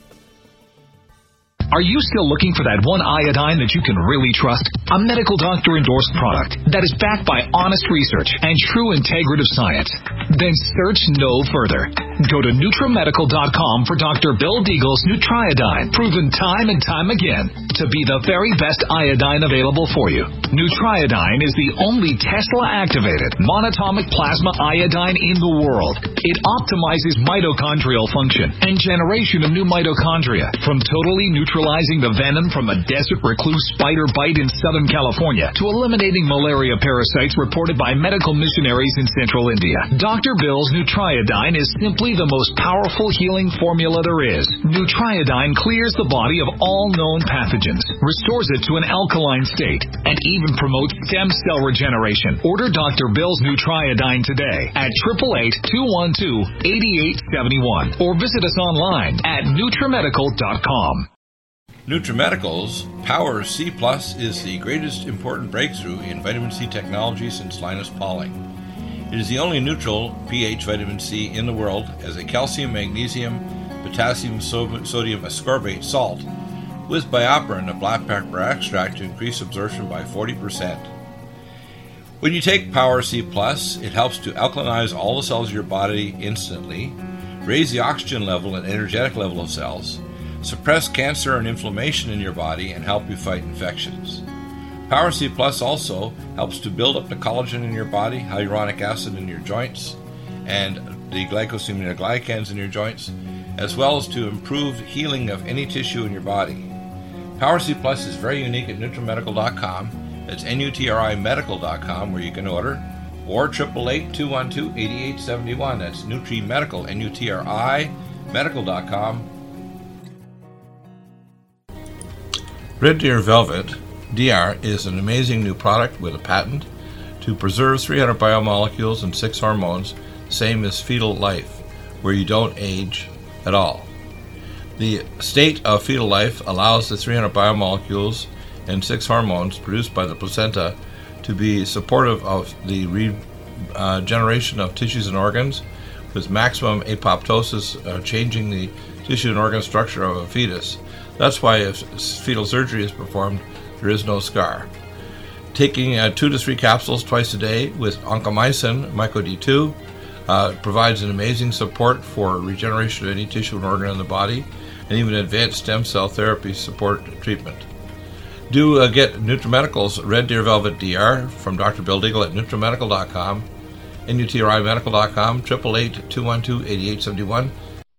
Are you still looking for that one iodine that you can really trust? A medical doctor endorsed product that is backed by honest research and true integrative science? Then search no further. Go to NutriMedical dot com for Doctor Bill Deagle's Nutriodine, proven time and time again to be the very best iodine available for you. Nutriodine is the only Tesla-activated monatomic plasma iodine in the world. It optimizes mitochondrial function and generation of new mitochondria from totally neutralizing the venom from a desert recluse spider bite in Southern California to eliminating malaria parasites reported by medical missionaries in Central India. Doctor Bill's Nutriodine is simply the most powerful healing formula there is. Nutriodine clears the body of all known pathogens, restores it to an alkaline state, and even promotes stem cell regeneration. Order Doctor Bill's Nutriodine today at eight eight eight, two one two, eight eight seven one or visit us online at NutriMedical dot com. NutriMedical's Power C Plus is the greatest important breakthrough in vitamin C technology since Linus Pauling. It is the only neutral pH vitamin C in the world as a calcium, magnesium, potassium, sodium ascorbate salt with BioPerine, a black pepper extract, to increase absorption by forty percent. When you take Power C Plus, it helps to alkalinize all the cells of your body instantly, raise the oxygen level and energetic level of cells, suppress cancer and inflammation in your body, and help you fight infections. Power C Plus also helps to build up the collagen in your body, hyaluronic acid in your joints, and the glycosaminoglycans in your joints, as well as to improve healing of any tissue in your body. Power C Plus is very unique at NutriMedical dot com. It's N U T R I medical dot com where you can order, or eight eight eight, two one two, eight eight seven one. That's NutriMedical, N U T R I medical dot com. Red Deer Velvet D R is an amazing new product with a patent to preserve three hundred biomolecules and six hormones, same as fetal life, where you don't age at all. The state of fetal life allows the three hundred biomolecules and six hormones produced by the placenta to be supportive of the regeneration uh, of tissues and organs, with maximum apoptosis, uh, changing the tissue and organ structure of a fetus. That's why if fetal surgery is performed, there is no scar. Taking uh, two to three capsules twice a day with oncomycin, Myco D two, uh, provides an amazing support for regeneration of any tissue and organ in the body, and even advanced stem cell therapy support treatment. Do uh, get NutriMedical's Red Deer Velvet D R from Doctor Bill Deagle at NutriMedical dot com, N U T R I medical dot com, eight eight eight, two one two, eight eight seven one.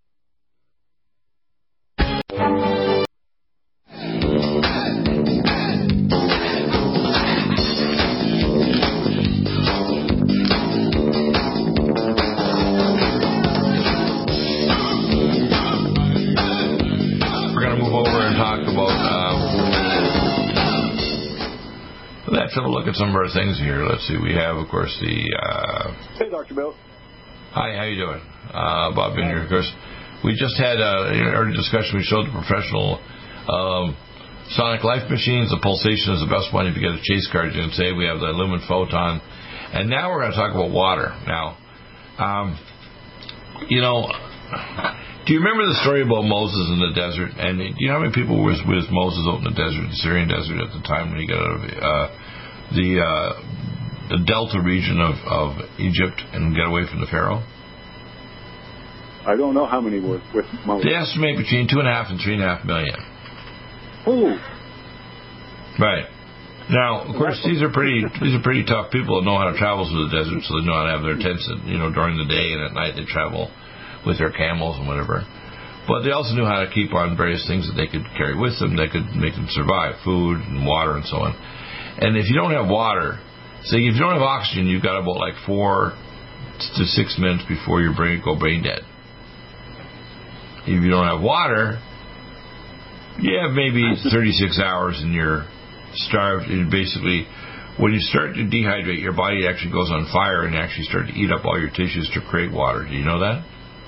Let's have a look at some of our things here. Let's see. We have, of course, the... Uh... Hey, Doctor Bill. Hi, how you doing? Uh, Bob in here, of course. We just had uh, in an early discussion, we showed the professional um, sonic life machines. The pulsation is the best one. If you get a chase card, you can say we have the Lumen Photon. And now we're going to talk about water. Now, um, you know... Do you remember the story about Moses in the desert? And do you know how many people were with, with Moses out in the desert, the Syrian desert at the time when he got out of uh, the uh, the delta region of, of Egypt and got away from the Pharaoh? I don't know how many were with Moses. They estimate between two and a half and three and a half million. Ooh. Right. Now, of course, these are pretty these are pretty tough people that know how to travel through the desert, so they know how to have their tents, you know, during the day, and at night they travel with their camels and whatever. But they also knew how to keep on various things that they could carry with them that could make them survive, food and water and so on. And if you don't have water, say if you don't have oxygen, you've got about like four to six minutes before your brain go brain dead. If you don't have water, you have maybe thirty-six hours and you're starved. And basically, when you start to dehydrate, your body actually goes on fire and actually start to eat up all your tissues to create water. Do you know that?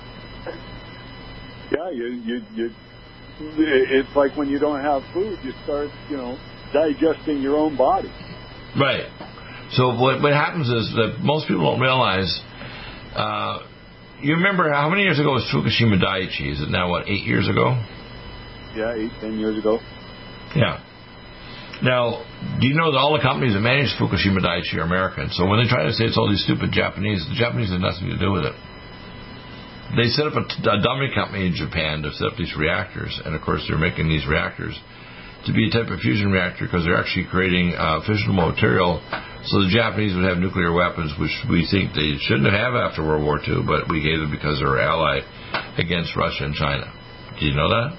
Yeah, you, you, you, it's like when you don't have food, you start, you know, digesting your own body. Right. So what what happens is that most people don't realize, uh, you remember how many years ago was Fukushima Daiichi? Is it now, what, eight years ago? Yeah, eight, ten years ago. Yeah. Now, do you know that all the companies that manage Fukushima Daiichi are American? So when they try to say it's all these stupid Japanese, the Japanese have nothing to do with it. They set up a, a dummy company in Japan to set up these reactors, and of course they're making these reactors to be a type of fusion reactor because they're actually creating uh, fissionable material so the Japanese would have nuclear weapons, which we think they shouldn't have after World War Two, but we gave them because they're our ally against Russia and China. Do you know that?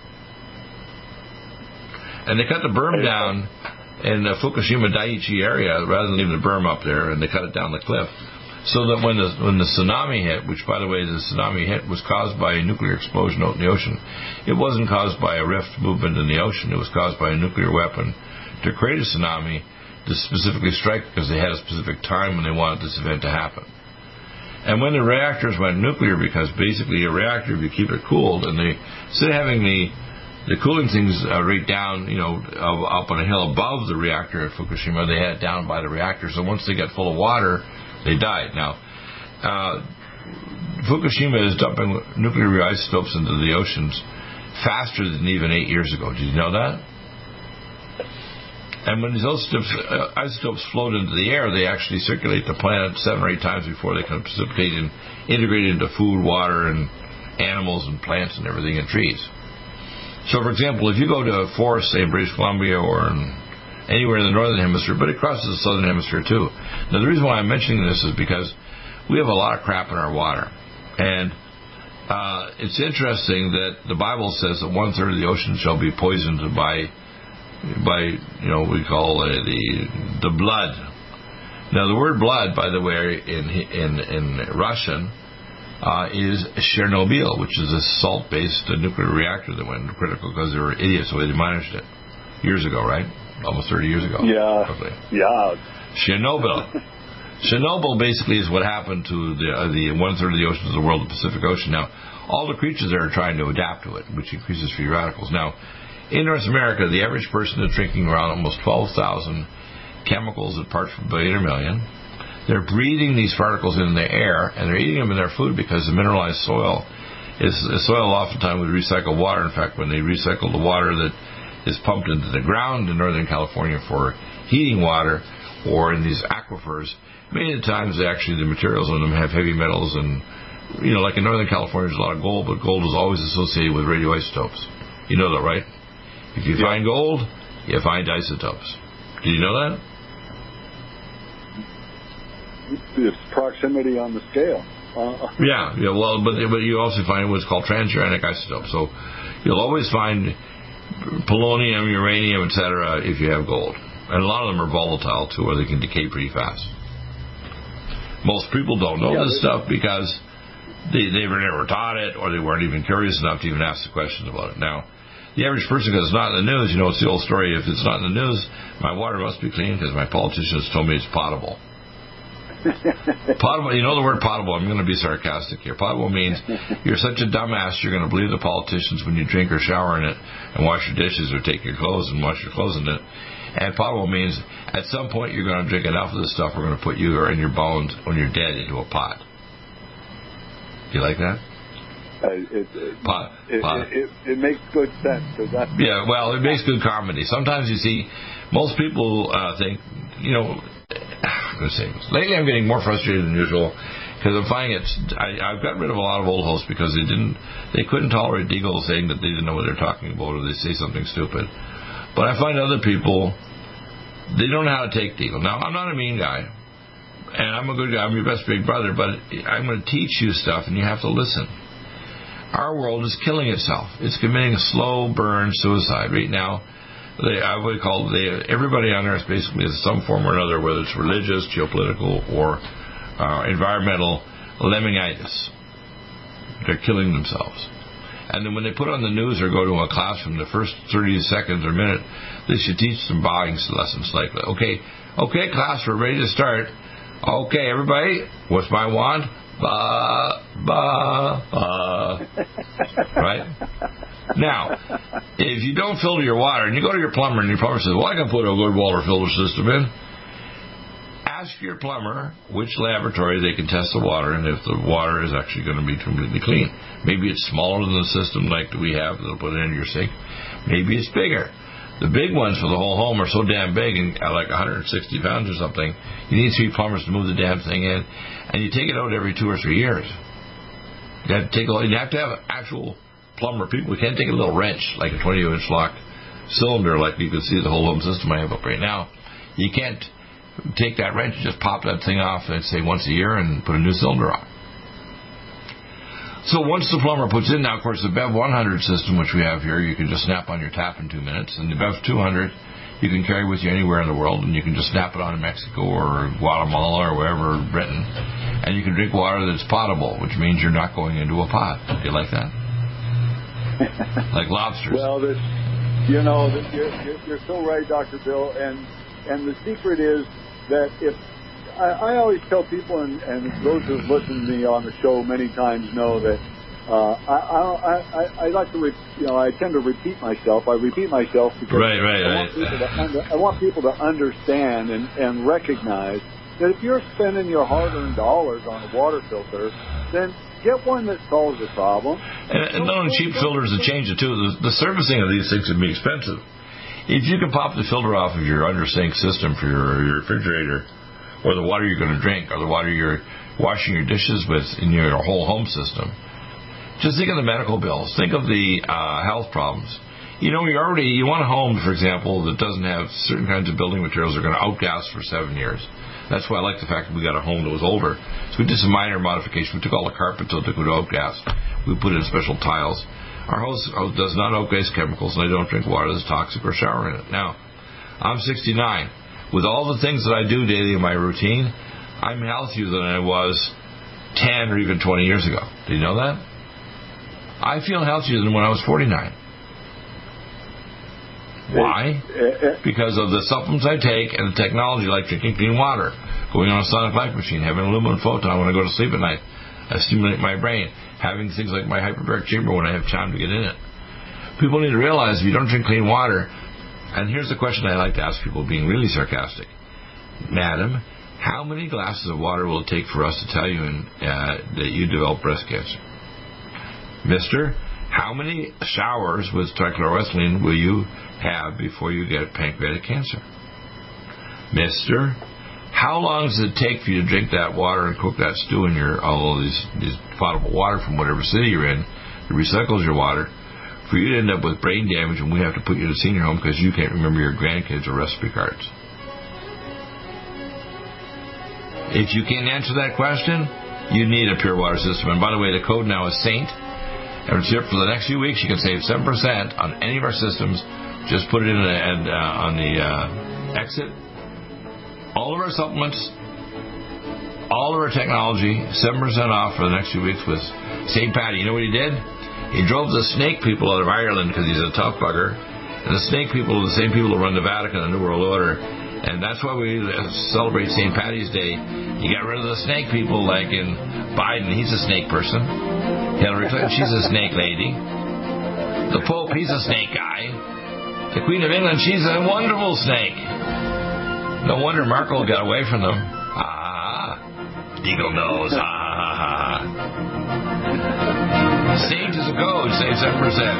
And they cut the berm down in the Fukushima Daiichi area rather than leaving the berm up there, and they cut it down the cliff. So that when the when the tsunami hit, which, by the way, the tsunami hit was caused by a nuclear explosion out in the ocean. It wasn't caused by a rift movement in the ocean. It was caused by a nuclear weapon to create a tsunami to specifically strike because they had a specific time when they wanted this event to happen. And when the reactors went nuclear, because basically a reactor, if you keep it cooled, and they instead of having the the cooling things uh, right down, you know, uh, up on a hill above the reactor at Fukushima, they had it down by the reactor. So once they got full of water, they died. Now, uh, Fukushima is dumping nuclear isotopes into the oceans faster than even eight years ago. Did you know that? And when these isotopes, uh, isotopes float into the air, they actually circulate the planet seven or eight times before they can precipitate and integrate into food, water, and animals and plants and everything and trees. So, for example, if you go to a forest, say in British Columbia or in anywhere in the northern hemisphere, but it crosses the southern hemisphere too. Now, the reason why I'm mentioning this is because we have a lot of crap in our water. And uh, it's interesting that the Bible says that one-third of the ocean shall be poisoned by, by you know, we call uh, the the blood. Now, the word blood, by the way, in, in, in Russian, Uh, is Chernobyl, which is a salt-based uh, nuclear reactor that went critical because they were idiots, so they demolished it years ago, right? Almost thirty years ago. Yeah. Probably. Yeah. Chernobyl. Chernobyl basically is what happened to the uh, the one-third of the oceans of the world, the Pacific Ocean. Now, all the creatures there are trying to adapt to it, which increases free radicals. Now, in North America, the average person is drinking around almost twelve thousand chemicals at parts per billion or million. They're breathing these particles in the air, and they're eating them in their food because the mineralized soil is soil oftentimes with recycled water. In fact, when they recycle the water that is pumped into the ground in Northern California for heating water or in these aquifers, many of the times actually the materials in them have heavy metals and, you know, like in Northern California there's a lot of gold, but gold is always associated with radioisotopes. You know that, right? If you yeah. find gold, you find isotopes. Did you know that? It's proximity on the scale. Uh, yeah, yeah. Well, but but you also find what's called transuranic isotopes. So you'll always find polonium, uranium, et cetera, if you have gold, and a lot of them are volatile too, or they can decay pretty fast. Most people don't know yeah, this stuff because they they were never taught it, or they weren't even curious enough to even ask the questions about it. Now, the average person, because it's not in the news, you know, it's the old story. If it's not in the news, my water must be clean because my politicians told me it's potable. Potable, you know the word potable. I'm going to be sarcastic here. Potable means you're such a dumbass you're going to believe the politicians when you drink or shower in it and wash your dishes or take your clothes and wash your clothes in it. And potable means at some point you're going to drink enough of this stuff we're going to put you or in your bones when you're dead into a pot. Do you like that? Uh, it, it, pot, it, pot. It, it, it makes good sense. Cause that's yeah, well, it makes good comedy. Sometimes you see, most people uh, think, you know, lately I'm getting more frustrated than usual because I'm finding it. I, I've got rid of a lot of old hosts because they didn't, they couldn't tolerate Deagle saying that they didn't know what they're talking about or they say something stupid. But I find other people, they don't know how to take Deagle. Now, I'm not a mean guy, and I'm a good guy. I'm your best big brother, but I'm going to teach you stuff, and you have to listen. Our world is killing itself. It's committing a slow burn suicide right now. They, I would call they, everybody on Earth basically is some form or another, whether it's religious, geopolitical, or uh, environmental, lemmingitis. They're killing themselves. And then when they put on the news or go to a classroom, the first thirty seconds or minute, they should teach some buying lessons like, okay, okay, class, we're ready to start. Okay, everybody, what's my wand? Ba, ba, ba. Right? Now, if you don't filter your water, and you go to your plumber, and your plumber says, well, I can put a good water filter system in, ask your plumber which laboratory they can test the water, and if the water is actually going to be completely clean. Maybe it's smaller than the system like we have that'll put it in your sink. Maybe it's bigger. The big ones for the whole home are so damn big, and like one hundred sixty pounds or something, you need three plumbers to move the damn thing in, and you take it out every two or three years. You have to take a, you have to have actual plumber people. We can't take a little wrench like a twenty inch lock cylinder like you can see the whole home system I have up right now. You can't take that wrench and just pop that thing off, and say once a year, and put a new cylinder on. So once the plumber puts in, now of course the B E V one hundred system, which we have here, you can just snap on your tap in two minutes, and the B E V two hundred you can carry with you anywhere in the world, and you can just snap it on in Mexico or Guatemala or wherever, Britain, and you can drink water that's potable, which means you're not going into a pot. Do you like that? Like lobsters. Well, this, you know, this, you're, you're, you're so right, Doctor Bill, and and the secret is that if I, I always tell people, and, and those who have listened to me on the show many times know that uh, I, I, I, I like to, re- you know, I tend to repeat myself. I repeat myself because right, right, I, right. Want people to under, I want people to understand and, and recognize that if you're spending your hard-earned dollars on a water filter, then get one that solves the problem. And, and not only cheap filters that change it too. The, the servicing of these things can be expensive. If you can pop the filter off of your under-sink system for your, your refrigerator, or the water you're going to drink, or the water you're washing your dishes with in your whole home system, Just think of the medical bills. Think of the uh, health problems. You know, you already you want a home, for example, that doesn't have certain kinds of building materials that are going to outgas for seven years. That's why I like the fact that we got a home that was older. So we did some minor modification. We took all the carpet until it would outgas. We put in special tiles. Our house does not outgas chemicals, and I don't drink water that's toxic or shower in it. Now, I'm sixty-nine. With all the things that I do daily in my routine, I'm healthier than I was ten or even twenty years ago. Did you know that? I feel healthier than when I was forty-nine. Why? Because of the supplements I take and the technology like drinking clean water, going on a sonic life machine, having a lumen photon when I go to sleep at night. I stimulate my brain, having things like my hyperbaric chamber when I have time to get in it. People need to realize if you don't drink clean water, and here's the question I like to ask people being really sarcastic. Madam, how many glasses of water will it take for us to tell you in, uh, that you develop breast cancer? Mister, how many showers with trichloroethylene will you have before you get pancreatic cancer? Mister, how long does it take for you to drink that water and cook that stew in your all of these, these potable water from whatever city you're in that recycles your water for you to end up with brain damage and we have to put you in a senior home because you can't remember your grandkids or recipe cards? If you can't answer that question, you need a pure water system. And by the way, the code now is SAINT. And for the next few weeks, you can save seven percent on any of our systems. Just put it in a, and, uh, on the uh, exit. All of our supplements, all of our technology, seven percent off for the next few weeks with Saint Patty. You know what he did? He drove the snake people out of Ireland because he's a tough bugger. And the snake people are the same people who run the Vatican and the New World Order. And that's why we celebrate Saint Patty's Day. You got rid of the snake people like in Biden. He's a snake person. Hillary Clinton, she's a snake lady. The Pope, he's a snake guy. The Queen of England, she's a wonderful snake. No wonder Markle got away from them. Ah, eagle nose. Ah, Sage is a code, save seven percent.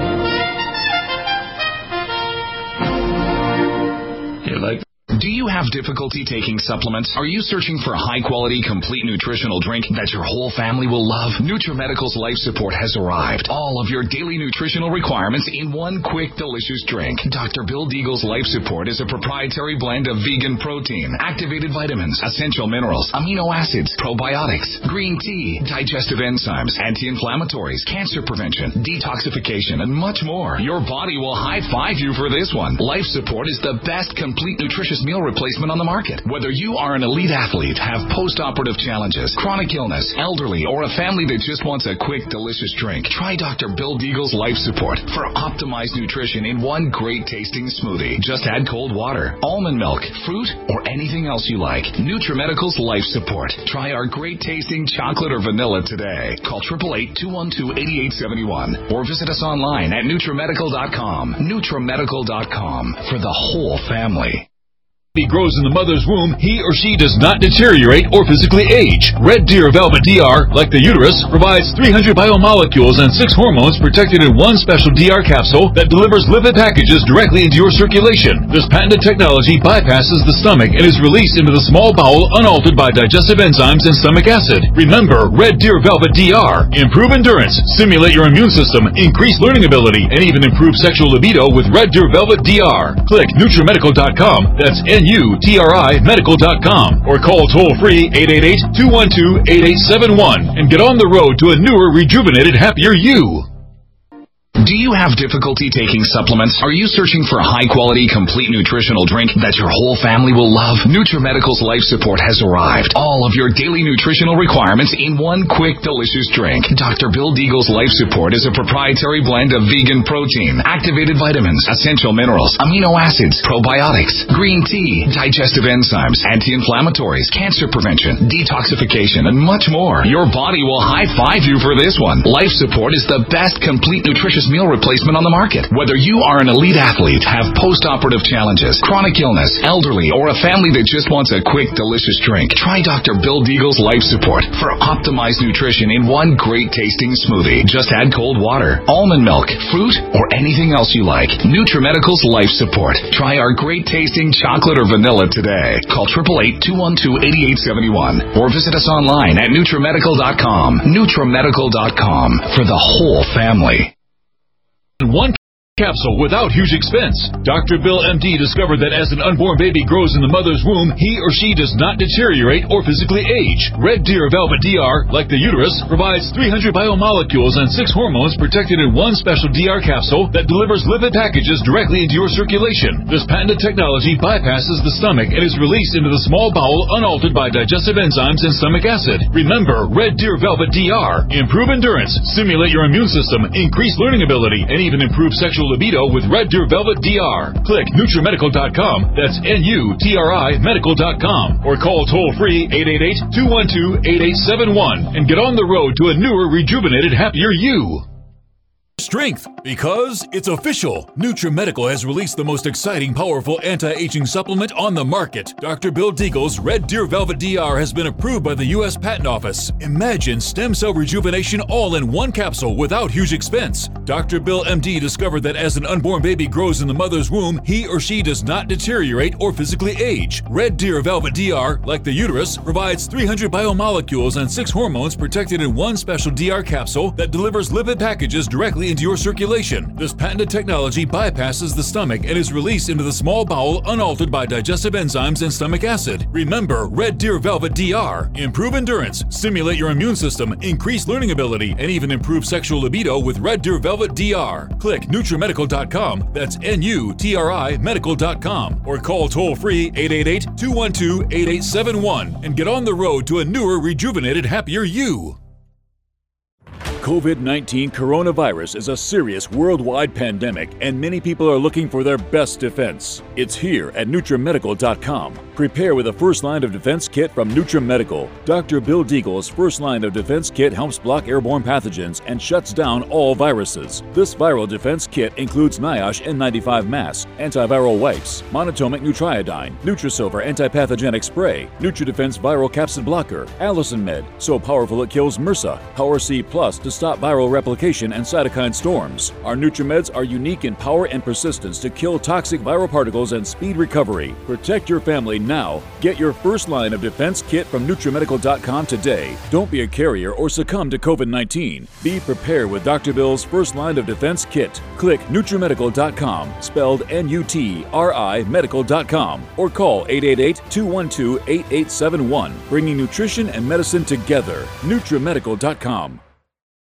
You like? Do you have difficulty taking supplements? Are you searching for a high-quality, complete nutritional drink that your whole family will love? NutriMedical's Life Support has arrived. All of your daily nutritional requirements in one quick, delicious drink. Doctor Bill Deagle's Life Support is a proprietary blend of vegan protein, activated vitamins, essential minerals, amino acids, probiotics, green tea, digestive enzymes, anti-inflammatories, cancer prevention, detoxification, and much more. Your body will high-five you for this one. Life Support is the best complete nutritious meal replacement on the market. Whether you are an elite athlete, have post-operative challenges, chronic illness, elderly, or a family that just wants a quick, delicious drink, try Doctor Bill Deagle's Life Support for optimized nutrition in one great-tasting smoothie. Just add cold water, almond milk, fruit, or anything else you like. NutriMedical's Life Support. Try our great-tasting chocolate or vanilla today. Call eight eight eight, two one two, eight eight seven one or visit us online at NutriMedical dot com. NutriMedical dot com for the whole family. He grows in the mother's womb, he or she does not deteriorate or physically age. Red Deer Velvet D R, like the uterus, provides three hundred biomolecules and six hormones protected in one special D R capsule that delivers lipid packages directly into your circulation. This patented technology bypasses the stomach and is released into the small bowel unaltered by digestive enzymes and stomach acid. Remember, Red Deer Velvet D R. Improve endurance, stimulate your immune system, increase learning ability, and even improve sexual libido with Red Deer Velvet D R. Click NutriMedical dot com. That's N U T R I medical dot com or call toll-free eight eight eight, two one two, eight eight seven one and get on the road to a newer, rejuvenated, happier you. Do you have difficulty taking supplements? Are you searching for a high-quality, complete nutritional drink that your whole family will love? NutriMedical's Life Support has arrived. All of your daily nutritional requirements in one quick, delicious drink. Doctor Bill Deagle's Life Support is a proprietary blend of vegan protein, activated vitamins, essential minerals, amino acids, probiotics, green tea, digestive enzymes, anti-inflammatories, cancer prevention, detoxification, and much more. Your body will high-five you for this one. Life Support is the best complete nutritious best meal replacement on the market. Whether you are an elite athlete, have post-operative challenges, chronic illness, elderly, or a family that just wants a quick, delicious drink, try Doctor Bill Deagle's Life Support for optimized nutrition in one great tasting smoothie. Just add cold water, almond milk, fruit, or anything else you like. NutriMedical's Life Support. Try our great tasting chocolate or vanilla today. Call eight eight eight, two one two, eight eight seven one or visit us online at NutriMedical dot com. NutriMedical dot com for the whole family. One capsule without huge expense. Doctor Bill M D discovered that as an unborn baby grows in the mother's womb, he or she does not deteriorate or physically age. Red Deer Velvet D R, like the uterus, provides three hundred biomolecules and six hormones protected in one special D R capsule that delivers lipid packages directly into your circulation. This patented technology bypasses the stomach and is released into the small bowel unaltered by digestive enzymes and stomach acid. Remember, Red Deer Velvet D R. Improve endurance, stimulate your immune system, increase learning ability, and even improve sexual libido with Red Deer Velvet D R. Click NutriMedical dot com, that's N U T R I Medical dot com, or call toll-free eight eight eight, two one two, eight eight seven one and get on the road to a newer, rejuvenated, happier you. Strength, because it's official. NutriMedical has released the most exciting, powerful anti-aging supplement on the market. Doctor Bill Deagle's Red Deer Velvet D R has been approved by the U S Patent Office. Imagine stem cell rejuvenation all in one capsule without huge expense. Doctor Bill M D discovered that as an unborn baby grows in the mother's womb, he or she does not deteriorate or physically age. Red Deer Velvet D R, like the uterus, provides three hundred biomolecules and six hormones protected in one special D R capsule that delivers lipid packages directly into your circulation. This patented technology bypasses the stomach and is released into the small bowel unaltered by digestive enzymes and stomach acid. Remember, Red Deer Velvet D R. Improve endurance, stimulate your immune system, increase learning ability, and even improve sexual libido with Red Deer Velvet D R. Click NutriMedical dot com, that's N U T R I Medical dot com, or call toll-free eight eight eight, two one two, eight eight seven one and get on the road to a newer, rejuvenated, happier you. COVID nineteen coronavirus is a serious worldwide pandemic, and many people are looking for their best defense. It's here at NutriMedical dot com. Prepare with a first line of defense kit from NutriMedical. Doctor Bill Deagle's first line of defense kit helps block airborne pathogens and shuts down all viruses. This viral defense kit includes NIOSH N ninety-five mask, antiviral wipes, monatomic Nutriodine, Nutrisilver antipathogenic spray, NutriDefense viral capsid blocker, Allison Med, so powerful it kills MRSA, Power C Plus to stop viral replication and cytokine storms. Our NutriMeds are unique in power and persistence to kill toxic viral particles and speed recovery. Protect your family now. Get your first line of defense kit from NutriMedical dot com today. Don't be a carrier or succumb to COVID nineteen. Be prepared with Doctor Bill's first line of defense kit. Click NutriMedical dot com, spelled N U T R I Medical dot com, or call eight eight eight, two one two, eight eight seven one, bringing nutrition and medicine together. NutriMedical dot com.